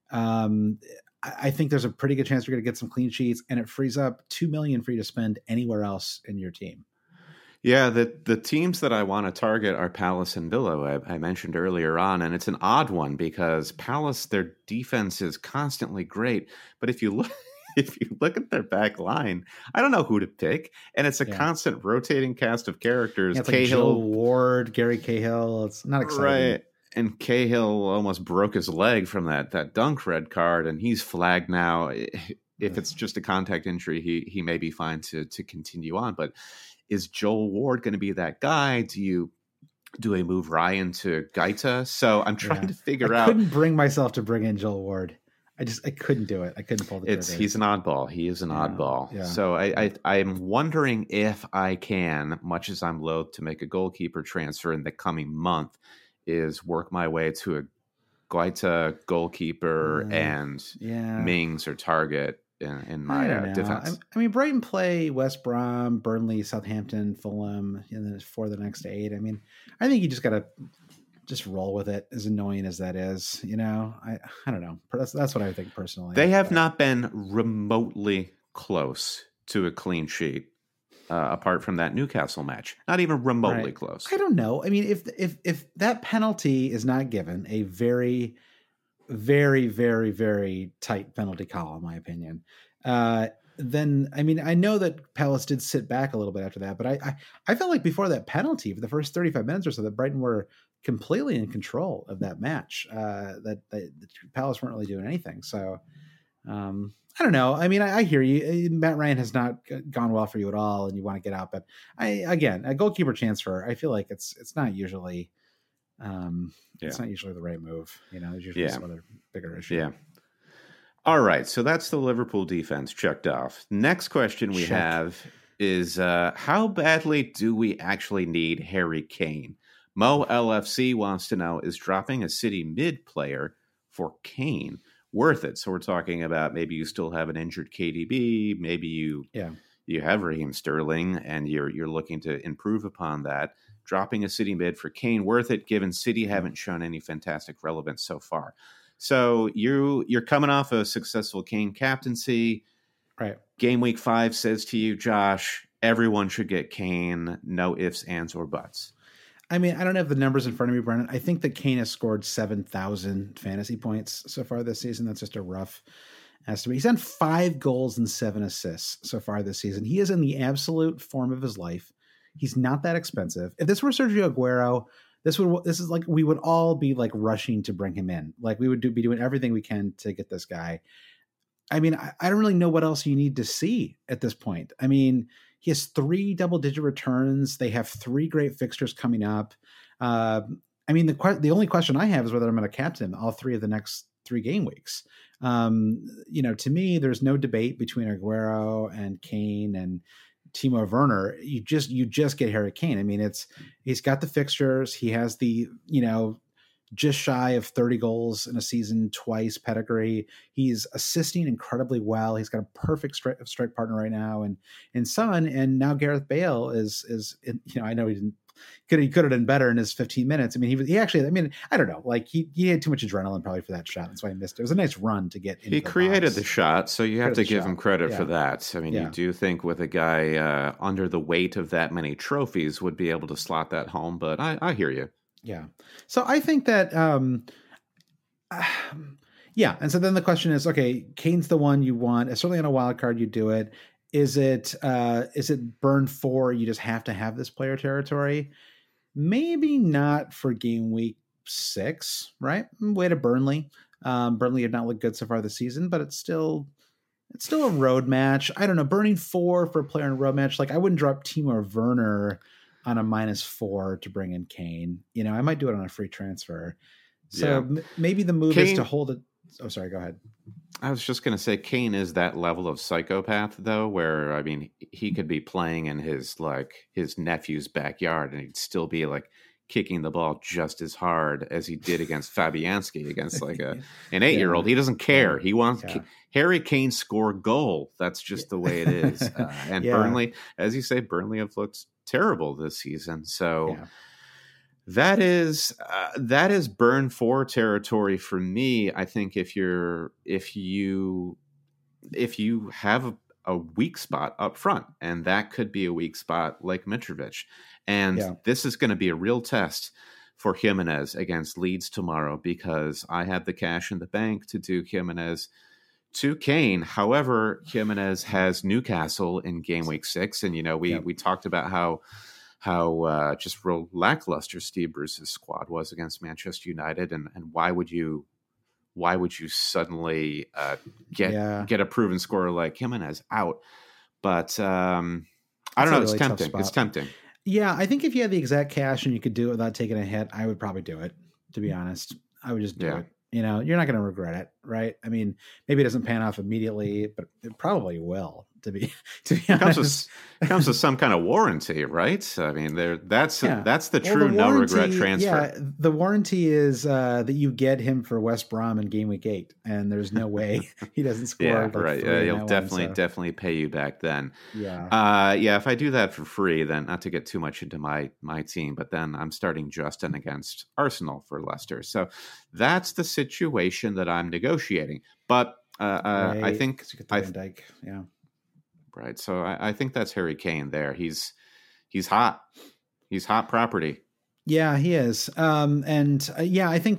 I think there's a pretty good chance you're going to get some clean sheets, and it frees up 2 million for you to spend anywhere else in your team. Yeah, the teams that I want to target are Palace and Villa. I mentioned earlier on, and it's an odd one because Palace, their defense is constantly great, but if you look at their back line, I don't know who to pick. And it's a constant rotating cast of characters. It's Cahill, like Joe Ward, Gary Cahill. It's not exciting. Right. And Cahill almost broke his leg from that dunk red card, and he's flagged now. If it's just a contact injury, he may be fine to continue on. But is Joel Ward going to be that guy? Do I move Ryan to Gaeta? So I'm trying to figure out. I couldn't bring myself to bring in Joel Ward. I couldn't do it. I couldn't pull the trigger. He's an oddball. He is an oddball. Yeah. So I'm wondering if I can, much as I'm loath to make a goalkeeper transfer in the coming month, is work my way to a Guaita goalkeeper and Mings or Target in my defense. I mean, Brighton play West Brom, Burnley, Southampton, Fulham for the next 8. I mean, I think you just got to just roll with it, as annoying as that is. I don't know. That's what I think personally. They have not been remotely close to a clean sheet apart from that Newcastle match. Not even remotely close. I don't know. I mean, if that penalty is not given, a very, very, very, very tight penalty call, in my opinion, then, I mean, I know that Palace did sit back a little bit after that, but I felt like before that penalty, for the first 35 minutes or so, that Brighton were completely in control of that match. That Palace weren't really doing anything. So I don't know. I mean, I hear you. Matt Ryan has not gone well for you at all, and you want to get out. But again, a goalkeeper transfer, I feel like it's not usually it's not usually the right move. There's usually some other bigger issue. Yeah. All right, so that's the Liverpool defense checked off. Next question we have is how badly do we actually need Harry Kane? Mo LFC wants to know, is dropping a City mid player for Kane worth it? So we're talking about maybe you still have an injured KDB, maybe you have Raheem Sterling, and you're looking to improve upon that. Dropping a City mid for Kane worth it, given City haven't shown any fantastic relevance so far. So you're coming off a successful Kane captaincy. Right. Game week 5 says to you, Josh, everyone should get Kane, no ifs, ands, or buts. I mean, I don't have the numbers in front of me, Brennan. I think that Kane has scored 7,000 fantasy points so far this season. That's just a rough estimate. He's done 5 goals and 7 assists so far this season. He is in the absolute form of his life. He's not that expensive. If this were Sergio Aguero, this is like, we would all be like rushing to bring him in. Like we would be doing everything we can to get this guy. I mean, I don't really know what else you need to see at this point. I mean, he has 3 double-digit returns. They have 3 great fixtures coming up. I mean, the only question I have is whether I'm going to captain all 3 of the next 3 game weeks. To me, there's no debate between Aguero and Kane and Timo Werner. You just get Harry Kane. I mean, he's got the fixtures. He has the, just shy of 30 goals in a season twice pedigree. He's assisting incredibly well. He's got a perfect strike partner right now, and Son, and now Gareth Bale is I know he could have done better in his 15 minutes. I mean, he actually, I mean, I don't know, like he had too much adrenaline probably for that shot. That's why he missed it. It was a nice run to get into He created the shot, so you have to give him credit for that. I mean, Yeah. you do think with a guy under the weight of that many trophies would be able to slot that home, but I hear you. Yeah. So I think that, yeah. And so then the question is, okay, Kane's the one you want. Certainly on a wild card, you do it. Is it burn 4? You just have to have this player territory. Maybe not for game week 6, right? Way to Burnley. Burnley have not looked good so far this season, but it's still a road match. I don't know. Burning 4 for a player in a road match. Like, I wouldn't drop Timo Werner on a -4 to bring in Kane. I might do it on a free transfer. So maybe the move is to hold it. Oh, sorry. Go ahead. I was just going to say Kane is that level of psychopath, though, where, I mean, he could be playing in his nephew's backyard and he'd still be like kicking the ball just as hard as he did against Fabianski, against like an 8-year-old. He doesn't care. He wants Harry Kane score goal. That's just the way it is. And Burnley, as you say, Burnley have looked terrible this season. So that is burn 4 territory for me. I think if you have a weak spot up front, and that could be a weak spot like Mitrovic, and this is going to be a real test for Jimenez against Leeds tomorrow, because I have the cash in the bank to do Jimenez to Kane. However, Jimenez has Newcastle in game week 6, and we talked about how just real lackluster Steve Bruce's squad was against Manchester United, and why would you suddenly get a proven scorer like Jimenez out? But I don't know. It's tempting. It's tempting. Yeah, I think if you had the exact cash and you could do it without taking a hit, I would probably do it. To be honest, I would just do it. You're not going to regret it, right? I mean, maybe it doesn't pan off immediately, but it probably will. To be honest, comes with some kind of warranty, right? I mean, that's the true no regret transfer. Yeah, the warranty is that you get him for West Brom in game week 8, and there's no way he doesn't score. Right. He'll definitely pay you back then. If I do that for free, then not to get too much into my team, but then I'm starting Justin against Arsenal for Leicester. So that's the situation that I'm negotiating. But I think Van Dijk, right. So I think that's Harry Kane there. He's hot. He's hot property. Yeah, he is. I think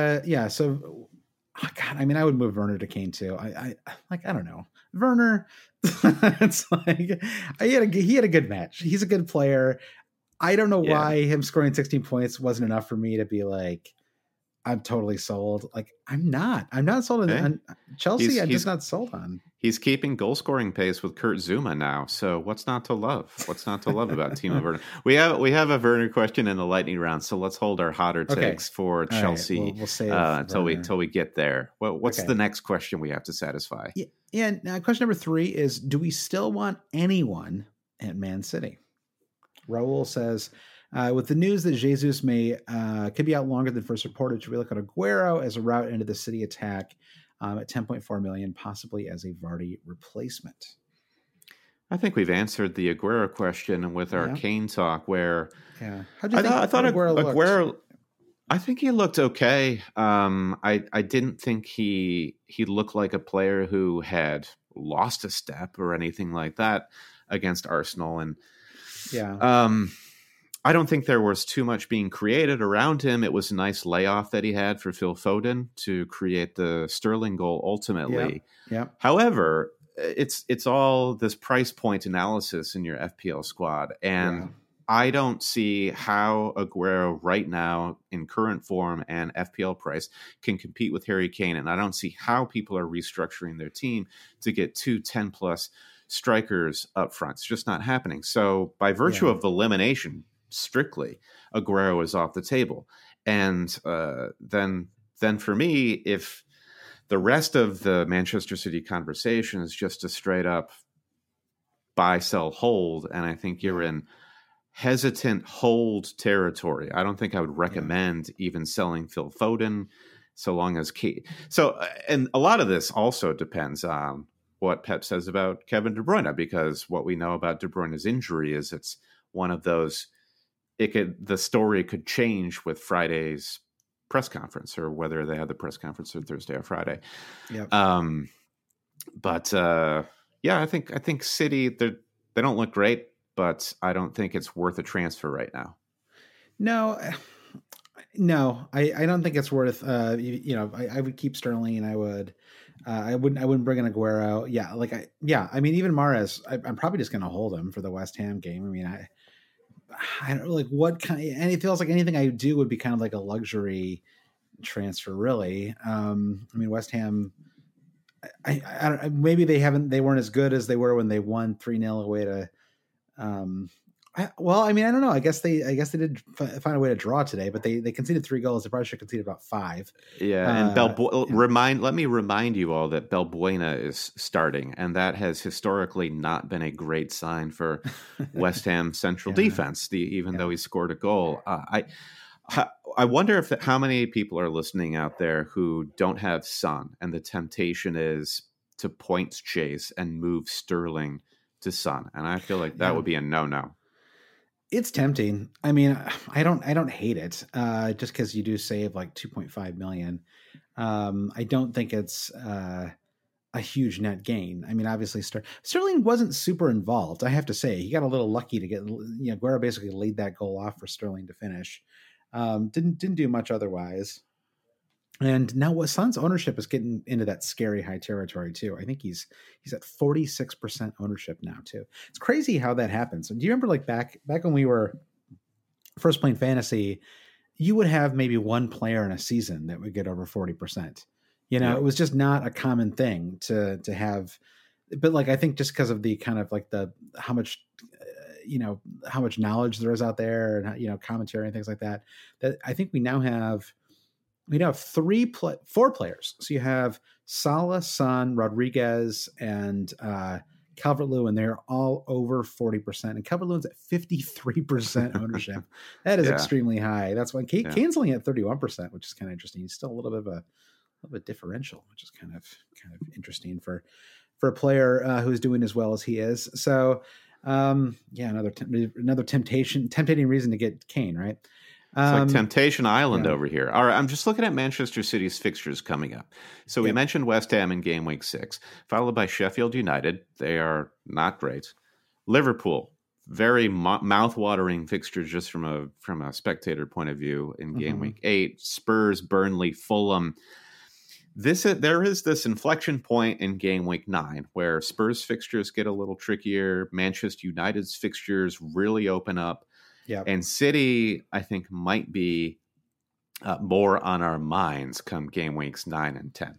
so God, I mean, I would move Werner to Kane too. I don't know. Werner, it's like he had a good match. He's a good player. I don't know why him scoring 16 points wasn't enough for me to be like, I'm totally sold. Like, I'm not sold on Chelsea. I'm just not sold on. He's keeping goal scoring pace with Kurt Zuma now. So what's not to love? What's not to love about Timo Werner? We have a Werner question in the lightning round. So let's hold our hotter takes for Chelsea. Right. We'll save until we get there. What's the next question we have to satisfy? Yeah. Now, question number 3 is: do we still want anyone at Man City? Raul says, with the news that Jesus could be out longer than first reported, should we look at Aguero as a route into the City attack at 10.4 million, possibly as a Vardy replacement? I think we've answered the Aguero question with our Kane talk. Where I thought Aguero. I think he looked okay. I didn't think he looked like a player who had lost a step or anything like that against Arsenal, and I don't think there was too much being created around him. It was a nice layoff that he had for Phil Foden to create the Sterling goal ultimately. Yeah. However, it's all this price point analysis in your FPL squad. And I don't see how Aguero right now in current form and FPL price can compete with Harry Kane. And I don't see how people are restructuring their team to get 2 10+ strikers up front. It's just not happening. So by virtue of elimination, strictly, Aguero is off the table. And then for me, if the rest of the Manchester City conversation is just a straight up buy, sell, hold, and I think you're in hesitant hold territory. I don't think I would recommend even selling Phil Foden so long as and a lot of this also depends on what Pep says about Kevin De Bruyne, because what we know about De Bruyne's injury is it's one of those, the story could change with Friday's press conference, or whether they had the press conference on Thursday or Friday. Yep. I think City, they don't look great, but I don't think it's worth a transfer right now. No, I don't think it's worth. I would keep Sterling, and I wouldn't bring in Aguero. I mean, even Mahrez, I'm probably just going to hold him for the West Ham game. I mean, I don't like what kind, and it feels like anything I do would be kind of like a luxury transfer, really. I mean, West Ham, I don't, maybe they weren't as good as they were when they won 3-0 away to. I don't know. I guess they did find a way to draw today, but they conceded 3 goals. They probably should have conceded about 5. Yeah, and let me remind you all that Balbuena is starting, and that has historically not been a great sign for West Ham central defense. Even though he scored a goal, I wonder how many people are listening out there who don't have Son, and the temptation is to points chase and move Sterling to Son, and I feel like that would be a no-no. It's tempting. I mean, I don't hate it, just because you do save like 2.5 million. I don't think it's a huge net gain. I mean, obviously Sterling wasn't super involved. I have to say, he got a little lucky to get. Aguero basically laid that goal off for Sterling to finish. Didn't do much otherwise. And now what Son's ownership is getting into that scary high territory too. I think he's at 46% ownership now too. It's crazy how that happens. Do you remember like back when we were first playing fantasy, you would have maybe one player in a season that would get over 40%. It was just not a common thing to have. But like, I think just because of the kind of like how much knowledge there is out there and, commentary and things like that, that I think we now have 4 players. So you have Salah, Son, Rodriguez, and Calvert-Lewin, and they're all over 40%. And Calvert-Lewin's at 53% ownership. That is extremely high. That's why Kane's only at 31%, which is kind of interesting. He's still a little bit of a differential, which is kind of interesting for a player who's doing as well as he is. So another tempting reason to get Kane, right? It's like Temptation Island over here. All right, I'm just looking at Manchester City's fixtures coming up. So we mentioned West Ham in game week 6, followed by Sheffield United. They are not great. Liverpool, very mouth-watering fixtures just from a spectator point of view in game week 8. Spurs, Burnley, Fulham. There is this inflection point in game week 9 where Spurs fixtures get a little trickier. Manchester United's fixtures really open up. Yeah, and City, I think, might be more on our minds come game weeks 9 and 10.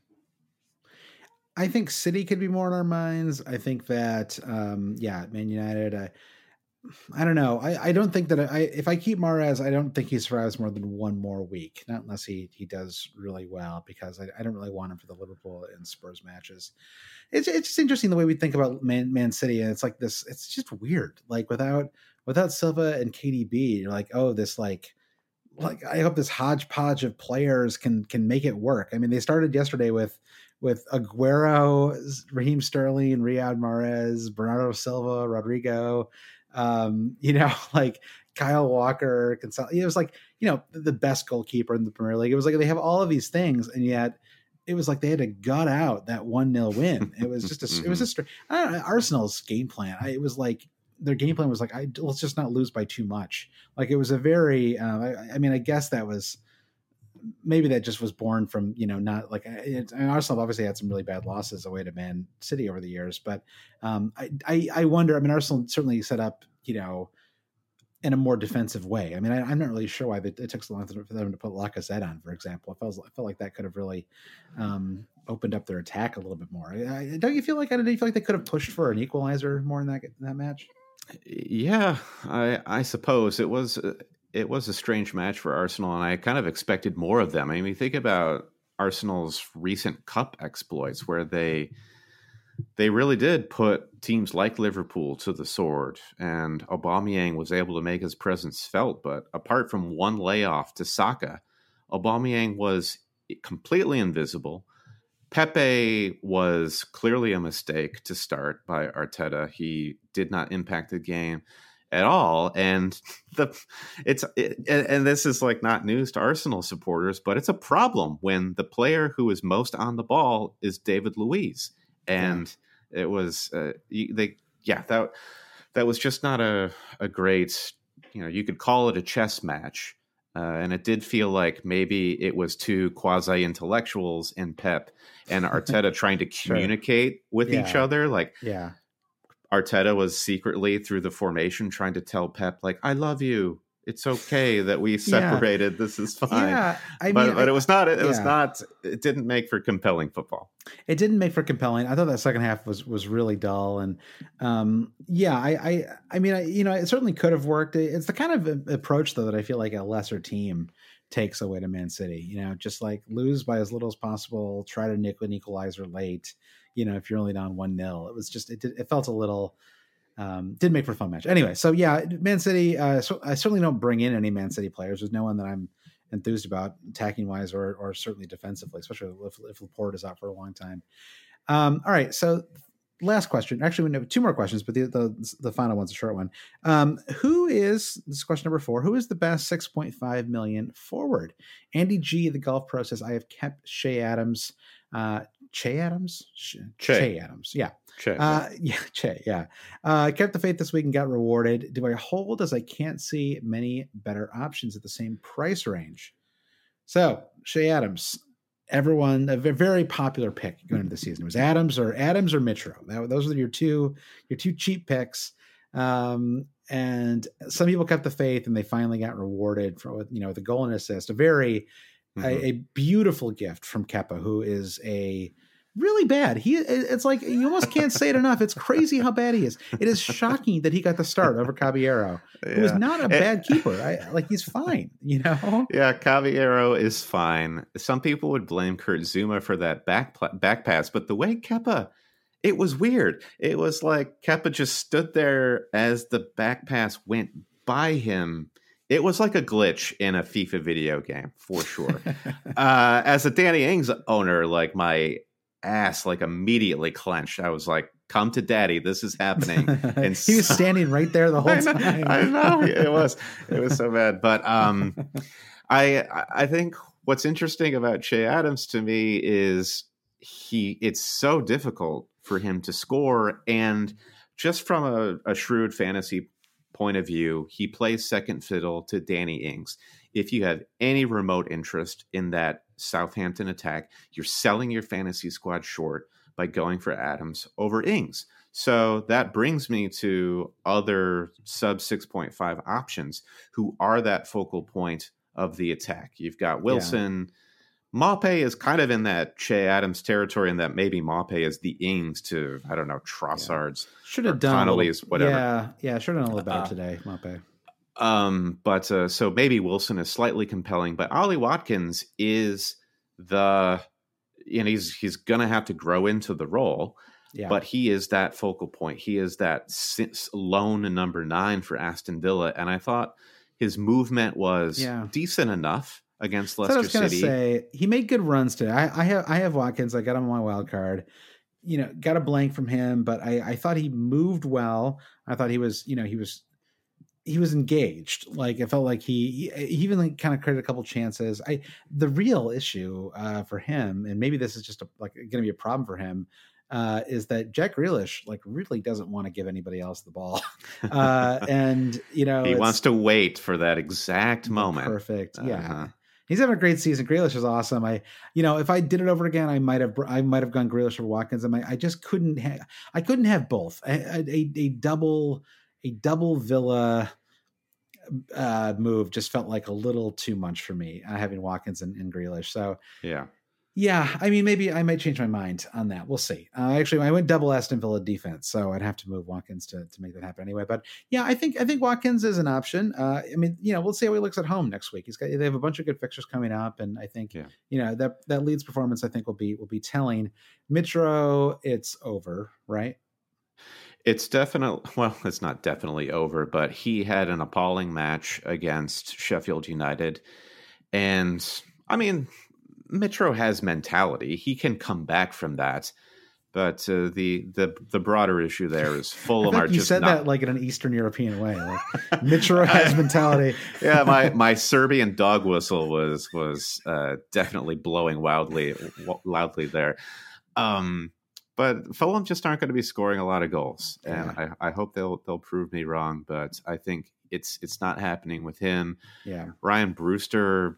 I think City could be more on our minds. I think that, Man United. I don't know. I don't think that if I keep Mahrez, I don't think he survives more than one more week. Not unless he does really well, because I don't really want him for the Liverpool and Spurs matches. It's just interesting the way we think about Man City, and it's like this. It's just weird. Like without Silva and KDB, you're like, oh, this like I hope this hodgepodge of players can make it work. I mean, they started yesterday with Aguero, Raheem Sterling, Riyad Mahrez, Bernardo Silva, Rodrigo, like Kyle Walker. It was like, the best goalkeeper in the Premier League. It was like they have all of these things, and yet it was like they had to gut out that 1-0 win. It was just Arsenal's game plan. It was like, their game plan was like, let's just not lose by too much. Like, it was a very, I guess that was, maybe that just was born from, not like, and Arsenal obviously had some really bad losses away to Man City over the years. But I wonder, Arsenal certainly set up, in a more defensive way. I mean, I'm not really sure why it took so long for them to put Lacazette on, for example. I felt like that could have really opened up their attack a little bit more. Don't you feel like they could have pushed for an equalizer more in that match? Yeah, I suppose it was a strange match for Arsenal, and I kind of expected more of them. I mean, think about Arsenal's recent cup exploits, where they really did put teams like Liverpool to the sword, and Aubameyang was able to make his presence felt. But apart from one layoff to Saka, Aubameyang was completely invisible. Pepe was clearly a mistake to start by Arteta. He did not impact the game at all, and and this is like not news to Arsenal supporters, but it's a problem when the player who is most on the ball is David Luiz, and it was that was just not a great, you could call it a chess match. And it did feel like maybe it was two quasi-intellectuals in Pep and Arteta trying to communicate with each other. Like, Arteta was secretly through the formation trying to tell Pep, like, I love you. It's okay that we separated. This is fine. Yeah, but it was not. It was not. It didn't make for compelling football. It didn't make for compelling. I thought that second half was really dull, and I mean, it certainly could have worked. It's the kind of approach though that I feel like a lesser team takes away to Man City. Just like lose by as little as possible, try to nick an equalizer late. If you're only down 1-0, it was just it felt a little. Didn't make for a fun match. Anyway, so yeah, Man City. So I certainly don't bring in any Man City players. There's no one that I'm enthused about attacking wise or certainly defensively, especially if Laporte is out for a long time. All right, so last question. Actually, we have two more questions, but the final one's a short one. This is question number 4. Who is the best 6.5 million forward? Andy G, the Golf Pro, says I have kept Che Adams. Che Adams. Yeah. Che. Kept the faith this week and got rewarded. Do I hold as I can't see many better options at the same price range? So Che Adams, everyone, a very popular pick going into the season. It was Adams or Mitro. Those are your two cheap picks. And some people kept the faith and they finally got rewarded for, the goal and assist, a beautiful gift from Kepa, who is a really bad. It's like, you almost can't say it enough. It's crazy how bad he is. It is shocking that he got the start over Caballero, who is not a bad keeper. He's fine, Yeah, Caballero is fine. Some people would blame Kurt Zuma for that back pass, but the way Kepa, it was weird. It was like Kepa just stood there as the back pass went by him. It was like a glitch in a FIFA video game, for sure. As a Danny Ings owner, like my ass immediately clenched. I was like, come to daddy, this is happening. And he was standing right there the whole time. I know. It was so bad. But I think what's interesting about Che Adams to me is it's so difficult for him to score. And just from a shrewd fantasy point of view, he plays second fiddle to Danny Ings. If you have any remote interest in that Southampton attack, you're selling your fantasy squad short by going for Adams over Ings. So that brings me to other sub 6.5 options who are that focal point of the attack. You've got Wilson. Yeah. Maupay is kind of in that Che Adams territory, and that maybe Maupay is the Ings to, I don't know, Trossard's. Should have done Connolly's, whatever. Yeah, should have done a little better today, Maupay. But so maybe Wilson is slightly compelling, but Ollie Watkins is he's going to have to grow into the role, but he is that focal point. He is that lone number 9 for Aston Villa. And I thought his movement was decent enough against Leicester City. I was going to say, he made good runs today. I have Watkins. I got him on my wild card. Got a blank from him, but I thought he moved well. I thought he was engaged. Like, it felt like he even kind of created a couple chances. The real issue for him, and maybe this is just going to be a problem for him, is that Jack Grealish really doesn't want to give anybody else the ball, and he wants to wait for that exact moment. Perfect, yeah. He's having a great season. Grealish is awesome. If I did it over again, I might have gone Grealish or Watkins. I just couldn't have both. A double Villa move just felt like a little too much for me, having Watkins and Grealish. So Yeah. yeah, I mean, maybe I might change my mind on that. We'll see. Actually, I went double Aston Villa defense, so I'd have to move Watkins to make that happen anyway. But yeah, I think Watkins is an option. I mean, we'll see how he looks at home next week. They have a bunch of good fixtures coming up, and I think that Leeds performance I think will be telling. Mitro, it's over, right? It's definitely, well, it's not definitely over, but he had an appalling match against Sheffield United, and I mean, Mitro has mentality. He can come back from that. But the broader issue there is Fulham are you just said that like in an Eastern European way. Like, Mitro has mentality. Yeah, my Serbian dog whistle was definitely blowing loudly there. But Fulham just aren't going to be scoring a lot of goals, and I hope they'll prove me wrong. But I think it's not happening with him. Yeah, Ryan Brewster.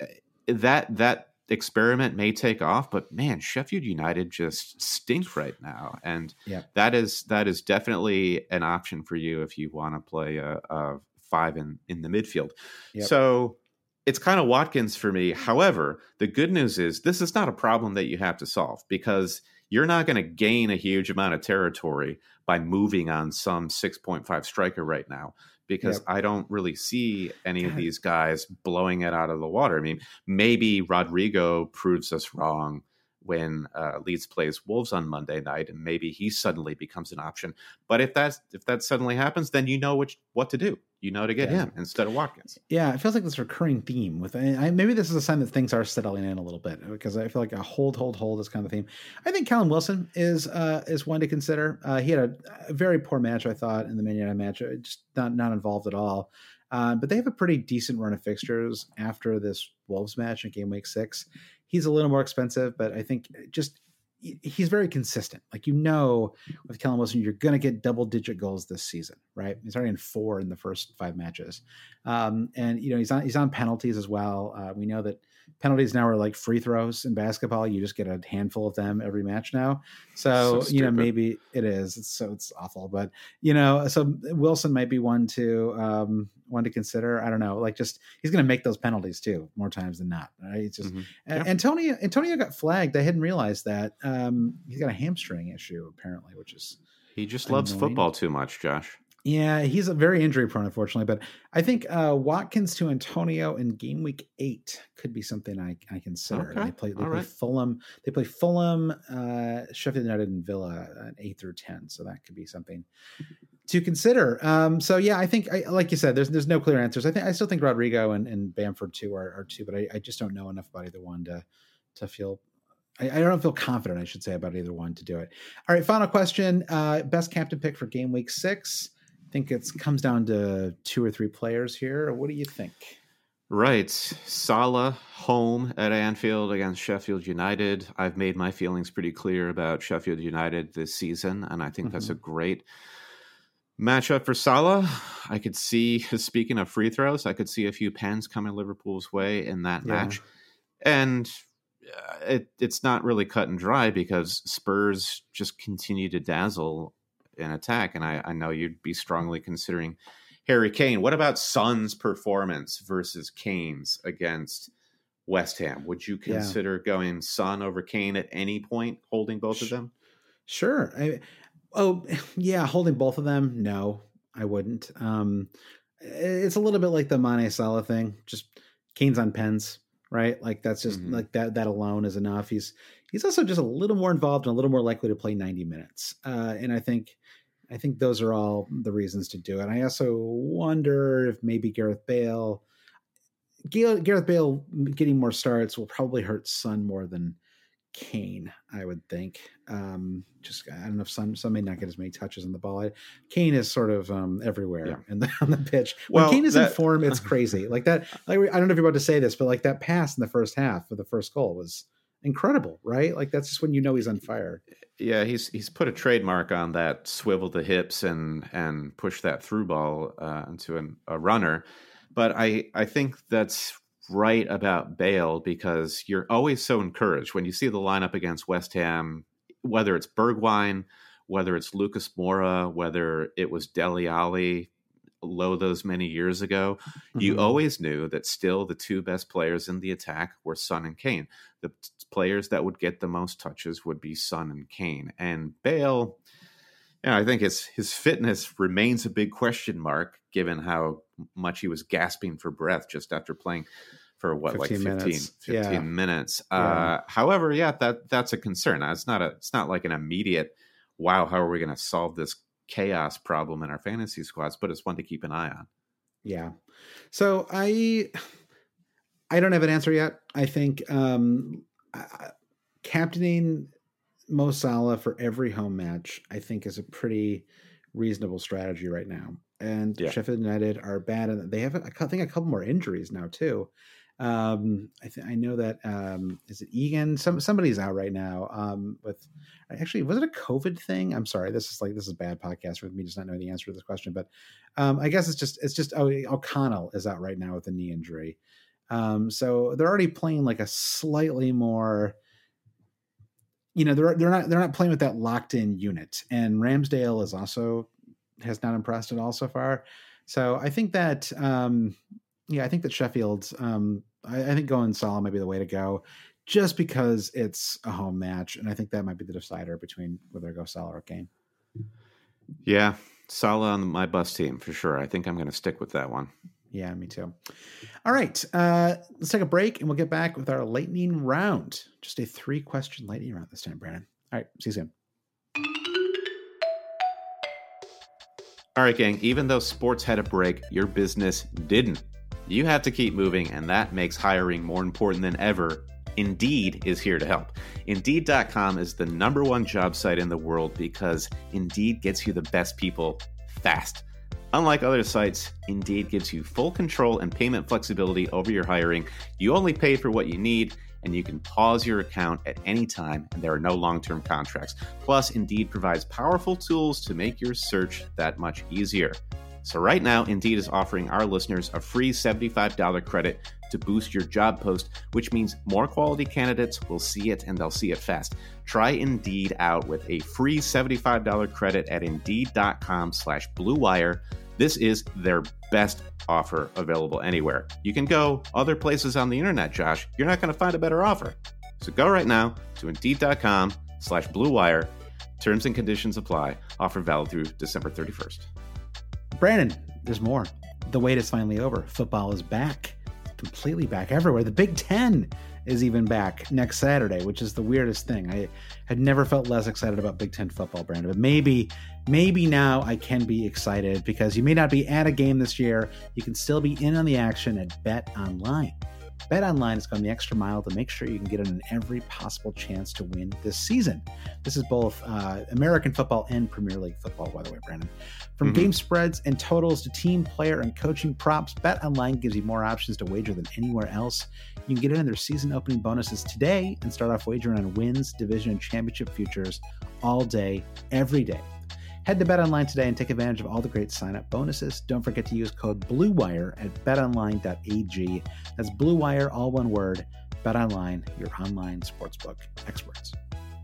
That experiment may take off, but man, Sheffield United just stink right now, and that is definitely an option for you if you want to play a five in the midfield. Yep. So it's kind of Watkins for me. However, the good news is this is not a problem that you have to solve, because you're not going to gain a huge amount of territory by moving on some 6.5 striker right now, because I don't really see any of these guys blowing it out of the water. I mean, maybe Rodrigo proves us wrong when Leeds plays Wolves on Monday night, and maybe he suddenly becomes an option. But if that suddenly happens, then you know what to do. You know to get him instead of Watkins. Yeah, it feels like this recurring theme with maybe this is a sign that things are settling in a little bit, because I feel like a hold is kind of theme. I think Callum Wilson is one to consider. He had a very poor match, I thought, in the Man United match, just not involved at all. But they have a pretty decent run of fixtures after this Wolves match in game week 6. He's a little more expensive, but I think just he's very consistent. Like, with Callum Wilson, you're going to get double-digit goals this season, right? He's already in 4 in the first 5 matches. And, he's on penalties as well. We know that penalties now are like free throws in basketball. You just get a handful of them every match now. So maybe it is. It's awful. But, so Wilson might be one to consider. I don't know. Like, just he's going to make those penalties too more times than not. Right? It's just Antonio got flagged. I hadn't realized that. He's got a hamstring issue apparently, which is he just loves football too much, Josh. Yeah, he's a very injury prone, unfortunately. But I think Watkins to Antonio in game week 8 could be something I consider. Okay. They play Fulham. They play Fulham, Sheffield United, and Villa 8 through 10. So that could be something to consider. So yeah, I think like you said, there's no clear answers. I still think Rodrigo and Bamford too are two, but I just don't know enough about either one to feel. I don't feel confident, I should say, about either one to do it. All right, final question. Best captain pick for game week 6. I think it comes down to 2 or 3 players here. What do you think? Right. Salah home at Anfield against Sheffield United. I've made my feelings pretty clear about Sheffield United this season, and I think that's a great matchup for Salah. I could see, speaking of free throws, I could see a few pens coming Liverpool's way in that match. And it's not really cut and dry because Spurs just continue to dazzle in attack. And I know you'd be strongly considering Harry Kane. What about Son's performance versus Kane's against West Ham? Would you consider going Son over Kane at any point, holding both of them? Sure. Holding both of them? No, I wouldn't. It's a little bit like the Mane Salah thing. Just Kane's on pens, right? Like that's just like that alone is enough. He's also just a little more involved and a little more likely to play 90 minutes. And I think those are all the reasons to do it. I also wonder if maybe Gareth Bale getting more starts will probably hurt Son more than Kane, I would think. I don't know if Son may not get as many touches on the ball. Kane is sort of everywhere on the pitch. When Kane is in form, it's crazy. Like that. I don't know if you're about to say this, but like that pass in the first half of the first goal was incredible, right? Like that's just when he's on fire. Yeah, he's put a trademark on that swivel the hips and push that through ball into a runner. But I think that's right about Bale, because you're always so encouraged when you see the lineup against West Ham, whether it's Bergwijn, whether it's Lucas Moura, whether it was Dele Alli. those many years ago, you always knew that still the two best players in the attack were Son and Kane. The players that would get the most touches would be Son and Kane. And Bale, I think his fitness remains a big question mark, given how much he was gasping for breath just after playing for 15 minutes. However, that's a concern. It's not like an immediate, wow, how are we going to solve this chaos problem in our fantasy squads, but it's one to keep an eye on. Yeah. So I don't have an answer yet. I think captaining Mo Salah for every home match, I think, is a pretty reasonable strategy right now. And Sheffield United are bad, and they have, I think, a couple more injuries now too. I know that is it Egan? Somebody's out right now. With actually, was it a COVID thing? I'm sorry. This is a bad podcast with me just not knowing the answer to this question. But I guess it's just O'Connell is out right now with a knee injury. So they're already playing like a slightly more, they're not playing with that locked in unit. And Ramsdale has not impressed at all so far. So I think that I think that Sheffield's I think going Salah might be the way to go, just because it's a home match, and I think that might be the decider between whether I go Salah or Kane. Yeah, Salah on my bus team for sure. I think I'm going to stick with that one. Yeah, me too. All right, let's take a break, and we'll get back with our lightning round. Just a 3-question lightning round this time, Brandon. All right, see you soon. All right, gang, even though sports had a break, your business didn't. You have to keep moving, and that makes hiring more important than ever. Indeed is here to help. Indeed.com is the #1 job site in the world because Indeed gets you the best people fast. Unlike other sites, Indeed gives you full control and payment flexibility over your hiring. You only pay for what you need, and you can pause your account at any time, and there are no long-term contracts. Plus, Indeed provides powerful tools to make your search that much easier. So right now, Indeed is offering our listeners a free $75 credit to boost your job post, which means more quality candidates will see it, and they'll see it fast. Try Indeed out with a free $75 credit at Indeed.com/Blue Wire. This is their best offer available anywhere. You can go other places on the internet, Josh. You're not going to find a better offer. So go right now to Indeed.com/Blue Wire. Terms and conditions apply. Offer valid through December 31st. Brandon, there's more. The wait is finally over. Football is back. Completely back everywhere. The Big Ten is even back next Saturday, which is the weirdest thing. I had never felt less excited about Big Ten football, Brandon. But maybe now I can be excited because you may not be at a game this year. You can still be in on the action at Bet Online. Bet Online has gone the extra mile to make sure you can get in on every possible chance to win this season. This is both American football and Premier League football, by the way, Brandon. From game spreads and totals to team, player, and coaching props, Bet Online gives you more options to wager than anywhere else. You can get in on their season opening bonuses today and start off wagering on wins, division, and championship futures all day, every day. Head to BetOnline today and take advantage of all the great sign-up bonuses. Don't forget to use code BLUEWIRE at betonline.ag. That's Blue Wire, all one word. BetOnline, your online sportsbook experts.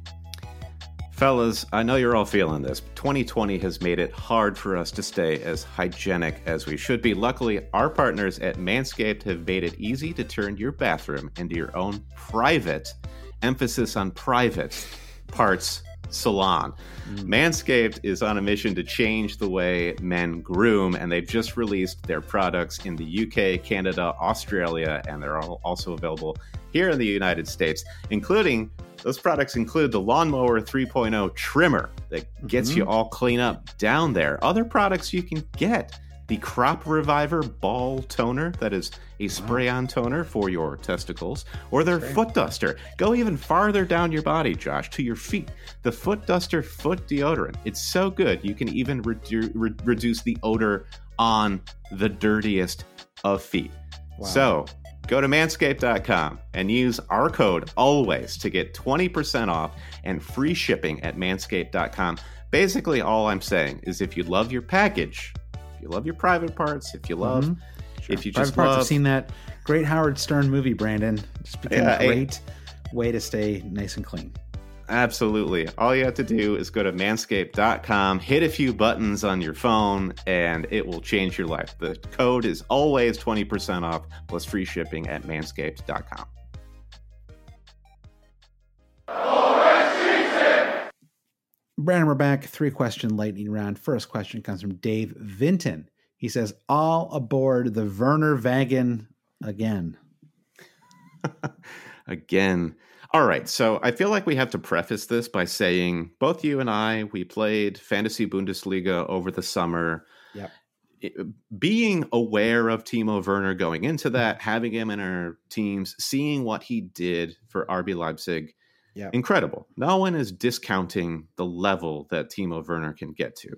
Fellas, I know you're all feeling this. 2020 has made it hard for us to stay as hygienic as we should be. Luckily, our partners at Manscaped have made it easy to turn your bathroom into your own private, emphasis on private, parts salon. Manscaped is on a mission to change the way men groom, and they've just released their products in the UK, Canada, Australia, and they're also available here in the United States, including those products include the Lawnmower 3.0 trimmer that gets you all clean up down there. Other products you can get: the Crop Reviver Ball Toner, that is a spray-on toner for your testicles, or their Foot Duster. Go even farther down your body, Josh, to your feet. The Foot Duster Foot Deodorant. It's so good, you can even reduce the odor on the dirtiest of feet. Wow. So go to manscaped.com and use our code ALWAYS to get 20% off and free shipping at manscaped.com. Basically, all I'm saying is if you love your package, if you love your private parts, if you love, if you just private parts, I've seen that great Howard Stern movie, Brandon. Just became a great way to stay nice and clean. Absolutely. All you have to do is go to manscaped.com, hit a few buttons on your phone, and it will change your life. The code is always 20% off plus free shipping at manscaped.com. Brandon, we're back. 3-question lightning round. First question comes from Dave Vinton. He says, all aboard the Werner wagon again. Again. All right. So I feel like we have to preface this by saying both you and I, we played Fantasy Bundesliga over the summer. Yep. Being aware of Timo Werner going into that, having him in our teams, seeing what he did for RB Leipzig, incredible. No one is discounting the level that Timo Werner can get to.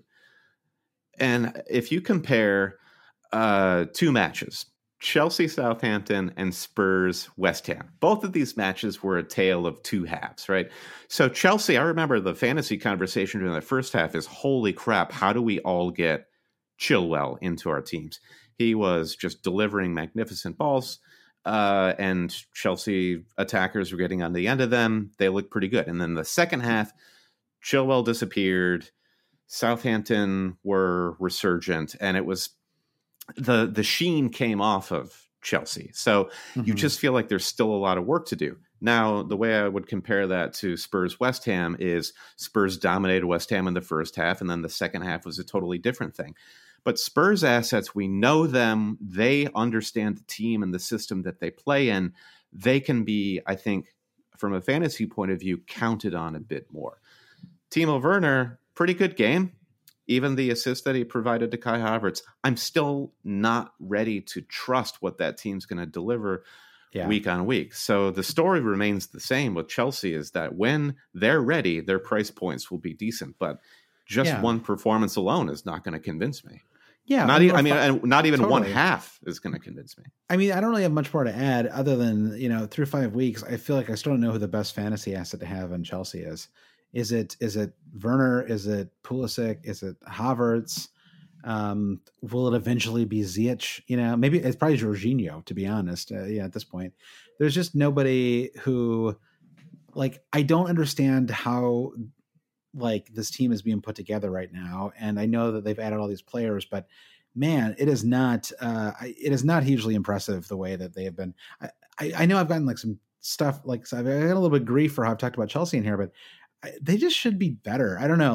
And if you compare two matches, Chelsea Southampton and Spurs West Ham, both of these matches were a tale of two halves, right? So Chelsea, I remember the fantasy conversation during the first half is, holy crap, how do we all get Chilwell into our teams? He was just delivering magnificent balls, and Chelsea attackers were getting on the end of them. They looked pretty good. And then the second half, Chilwell disappeared. Southampton were resurgent, and it was the sheen came off of Chelsea. So you just feel like there's still a lot of work to do. Now, the way I would compare that to Spurs West Ham is Spurs dominated West Ham in the first half, and then the second half was a totally different thing. But Spurs assets, we know them. They understand the team and the system that they play in. They can be, I think, from a fantasy point of view, counted on a bit more. Timo Werner, pretty good game. Even the assist that he provided to Kai Havertz, I'm still not ready to trust what that team's going to deliver week on week. So the story remains the same with Chelsea, is that when they're ready, their price points will be decent. But just one performance alone is not going to convince me. Yeah, not even one half is going to convince me. I mean, I don't really have much more to add other than, through 5 weeks, I feel like I still don't know who the best fantasy asset to have in Chelsea is. Is it Werner? Is it Pulisic? Is it Havertz? Will it eventually be Ziyech? Maybe it's probably Jorginho, to be honest. At this point, there's just nobody who, I don't understand how, this team is being put together right now. And I know that they've added all these players, but man, it is not hugely impressive the way that they have been. I know I've gotten some stuff, so I've got a little bit of grief for how I've talked about Chelsea in here, but they just should be better. I don't know.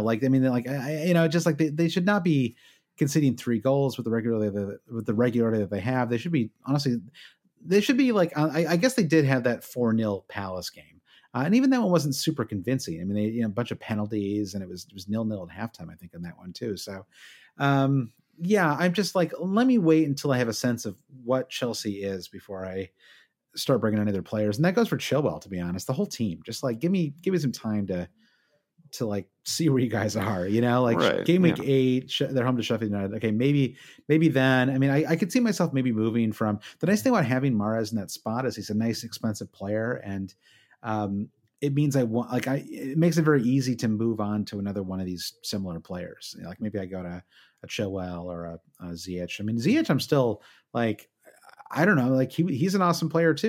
They should not be conceding 3 goals with the regularity that they have. They should be, honestly, I guess they did have that 4-0 Palace game. And even that one wasn't super convincing. I mean, they, a bunch of penalties, and it was 0-0 at halftime, I think, in that one too. So, I'm just let me wait until I have a sense of what Chelsea is before I start bringing on other players. And that goes for Chilwell, to be honest. The whole team, just give me some time to see where you guys are, right, game week 8, they're home to Sheffield United. Okay. Maybe then, I mean, I could see myself maybe moving from. The nice thing about having Mahrez in that spot is he's a nice, expensive player. And it means it makes it very easy to move on to another one of these similar players. Maybe I go to a Chilwell or a Ziyech. I mean, Ziyech, I'm still I don't know. He's an awesome player too.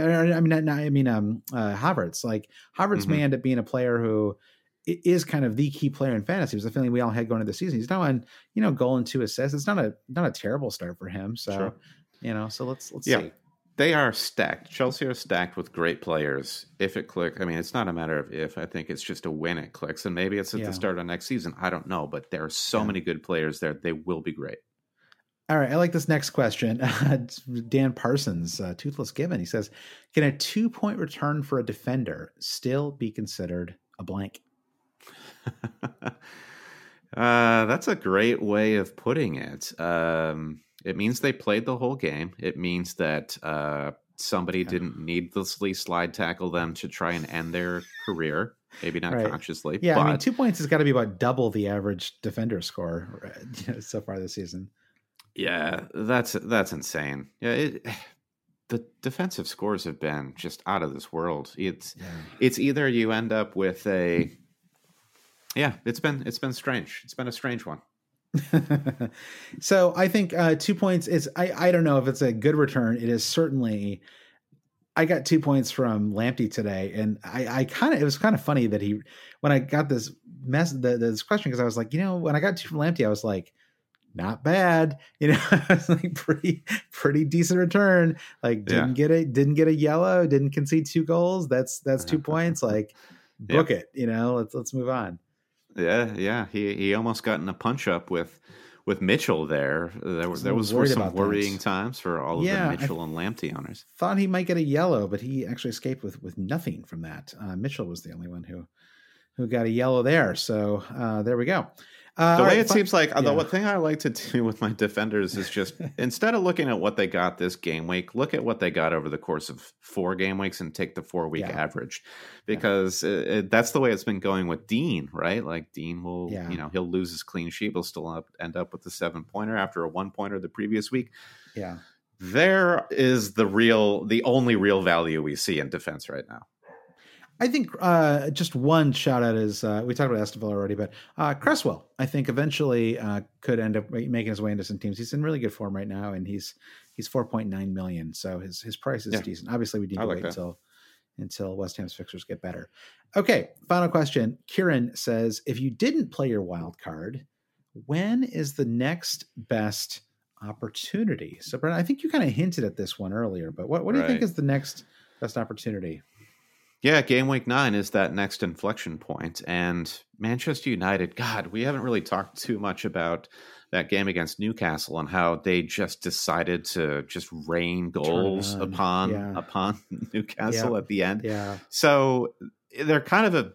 Havertz. Havertz may end up being a player who is kind of the key player in fantasy. It was the feeling we all had going into the season. He's now on, goal and 2 assists. It's not a terrible start for him. So, so let's see. They are stacked. Chelsea are stacked with great players. If it clicks, I mean, it's not a matter of if. I think it's just a when it clicks, and maybe it's at the start of next season. I don't know, but there are so many good players there. They will be great. All right, I like this next question. Dan Parsons, Toothless Given. He says, can a 2-point return for a defender still be considered a blank? That's a great way of putting it. It means they played the whole game. It means that somebody didn't needlessly slide tackle them to try and end their career. Maybe not consciously. Yeah, but 2 points has got to be about double the average defender score so far this season. Yeah, that's insane. Yeah, the defensive scores have been just out of this world. It's either you end up with it's been strange. It's been a strange one. So I think 2 points is I don't know if it's a good return. It is certainly I got 2 points from Lamptey today, and it was kind of funny that when I got this this question, because I was like, when I got 2 from Lamptey, I was like, not bad, I was like pretty decent return. Like didn't get a yellow, didn't concede 2 goals. That's 2 points. Like book it, let's move on. Yeah. He almost got in a punch up with Mitchell there. Those were some worrying times for all of the Mitchell and Lamptey owners. Thought he might get a yellow, but he actually escaped with nothing from that. Mitchell was the only one who got a yellow there. So there we go. The way it seems like, the one thing I like to do with my defenders is just, instead of looking at what they got this game week, look at what they got over the course of 4 game weeks and take the 4-week average, because that's the way it's been going with Dean, right? Like Dean will, he'll lose his clean sheet. He'll still end up with the 7-pointer after a 1-pointer the previous week. Yeah. There is the only real value we see in defense right now. I think just one shout out is we talked about Esteville already, but Cresswell, I think eventually could end up making his way into some teams. He's in really good form right now, and he's 4.9 million, so his price is decent. Obviously, we need to wait until West Ham's fixtures get better. Okay, final question. Kieran says, if you didn't play your wild card, when is the next best opportunity? So, Brent, I think you kind of hinted at this one earlier, but what do you think is the next best opportunity? Yeah, game week 9 is that next inflection point. And Manchester United, God, we haven't really talked too much about that game against Newcastle and how they just decided to just rain goals upon Newcastle at the end. Yeah. So they're kind of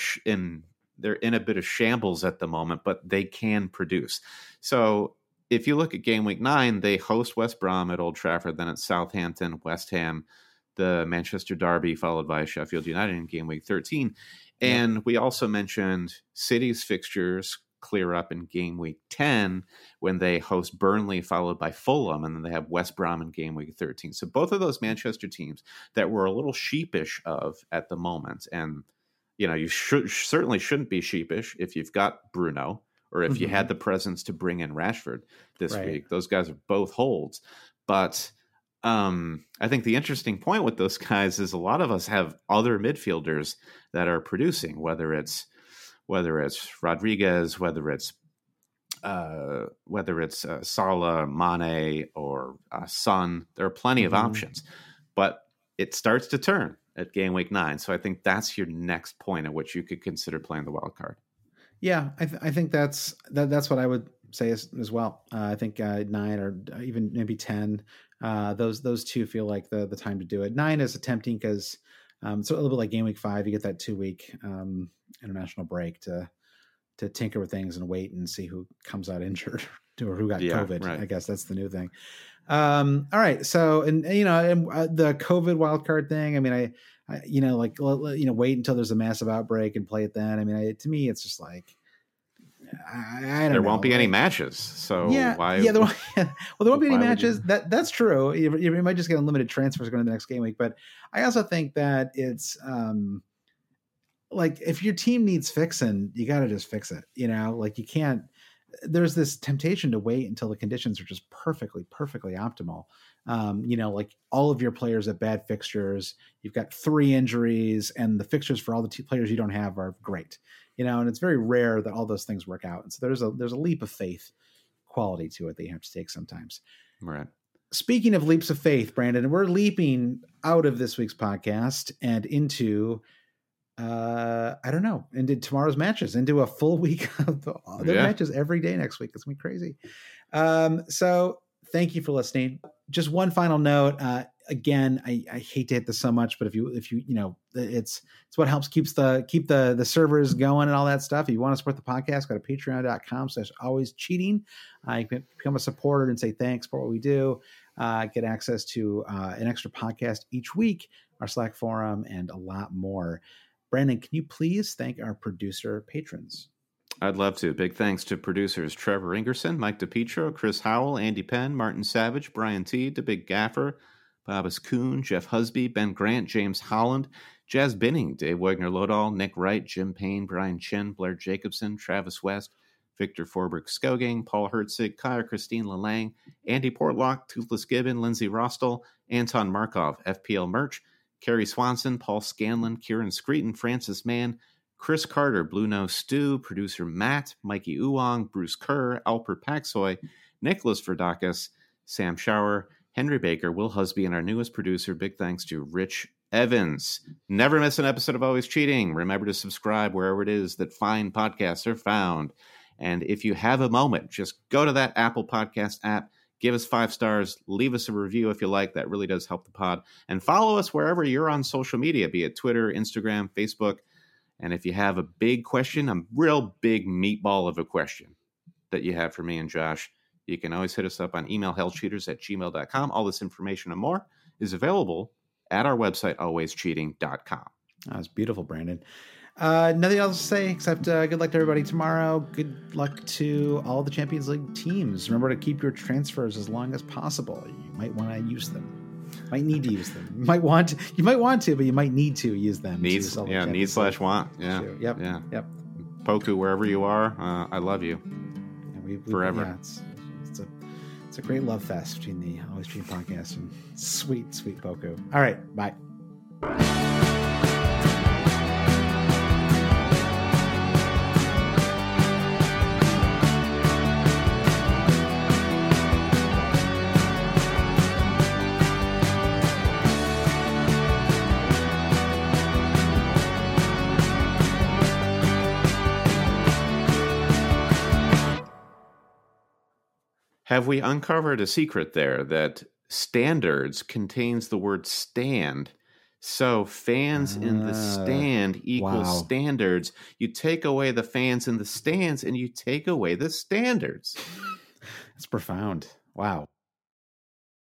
they're in a bit of shambles at the moment, but they can produce. So if you look at game week 9, they host West Brom at Old Trafford, then it's Southampton, West Ham, the Manchester Derby, followed by Sheffield United in game week 13. And we also mentioned City's fixtures clear up in game week 10 when they host Burnley, followed by Fulham, and then they have West Brom in game week 13. So both of those Manchester teams that we're a little sheepish of at the moment. And, you certainly shouldn't be sheepish if you've got Bruno or if you had the presence to bring in Rashford this week. Those guys are both holds. But I think the interesting point with those guys is a lot of us have other midfielders that are producing, whether it's Rodriguez, whether it's Salah, Mane, or Son. There are plenty of options, but it starts to turn at game week 9. So I think that's your next point at which you could consider playing the wild card. Yeah, I think that's what I would say as well. I think 9 or even maybe 10. Those two feel like the time to do it. 9 is tempting because it's a little bit like game week 5. You get that 2-week international break to tinker with things and wait and see who comes out injured or who got COVID. Right. I guess that's the new thing. All right. So, and the COVID wildcard thing, I mean, I wait until there's a massive outbreak and play it then. I mean, to me, it's just like, I don't know. There won't be any matches. So why? Yeah. There won't be any matches. That's true. You might just get unlimited transfers going to the next game week. But I also think that it's like if your team needs fixing, you got to just fix it. Like you can't. There's this temptation to wait until the conditions are just perfectly optimal. Like all of your players have bad fixtures. You've got 3 injuries, and the fixtures for all the players you don't have are great. And it's very rare that all those things work out. And so there's a leap of faith quality to it that you have to take sometimes. Right. Speaking of leaps of faith, Brandon, we're leaping out of this week's podcast and into into tomorrow's matches, into a full week of the matches every day next week. It's gonna be crazy. So thank you for listening. Just one final note. Again, I hate to hit this so much, but if you it's what helps keep the servers going and all that stuff. If you want to support the podcast, go to patreon.com/alwayscheating. You can become a supporter and say thanks for what we do. Get access to an extra podcast each week, our Slack forum, and a lot more. Brandon, can you please thank our producer patrons? I'd love to. Big thanks to producers Trevor Ingerson, Mike DePietro, Chris Howell, Andy Penn, Martin Savage, Brian T., The Big Gaffer, Babas Kuhn, Jeff Husby, Ben Grant, James Holland, Jazz Binning, Dave Wagner-Lodahl, Nick Wright, Jim Payne, Brian Chin, Blair Jacobson, Travis West, Victor Forberg-Skoging, Paul Hertzig, Kaya Christine Lalang, Andy Portlock, Toothless Gibbon, Lindsay Rostel, Anton Markov, FPL Merch, Carrie Swanson, Paul Scanlon, Kieran Screeton, Francis Mann, Chris Carter, Blue Nose Stew, producer Matt, Mikey Uwong, Bruce Kerr, Alper Paxoy, Nicholas Verdakis, Sam Shower, Henry Baker, Will Husby, and our newest producer. Big thanks to Rich Evans. Never miss an episode of Always Cheating. Remember to subscribe wherever it is that fine podcasts are found. And if you have a moment, just go to that Apple Podcast app, give us 5 stars, leave us a review if you like. That really does help the pod. And follow us wherever you're on social media, be it Twitter, Instagram, Facebook. And if you have a big question, a real big meatball of a question that you have for me and Josh, you can always hit us up on emailhellcheaters@gmail.com. All this information and more is available at our website, alwayscheating.com. That was beautiful, Brandon. Nothing else to say except good luck to everybody tomorrow. Good luck to all the Champions League teams. Remember to keep your transfers as long as possible. You might want to use them. Might need to use them. You might want to, but you might need to use them. Need/want. Yeah. Yep. Poku, wherever you are, I love you. Forever. Yeah, it's a great love fest between the Always Cheating podcast and sweet Poku. All right, bye. Have we uncovered a secret there that standards contains the word stand? So fans in the stand equals standards. You take away the fans in the stands and you take away the standards. That's profound. Wow.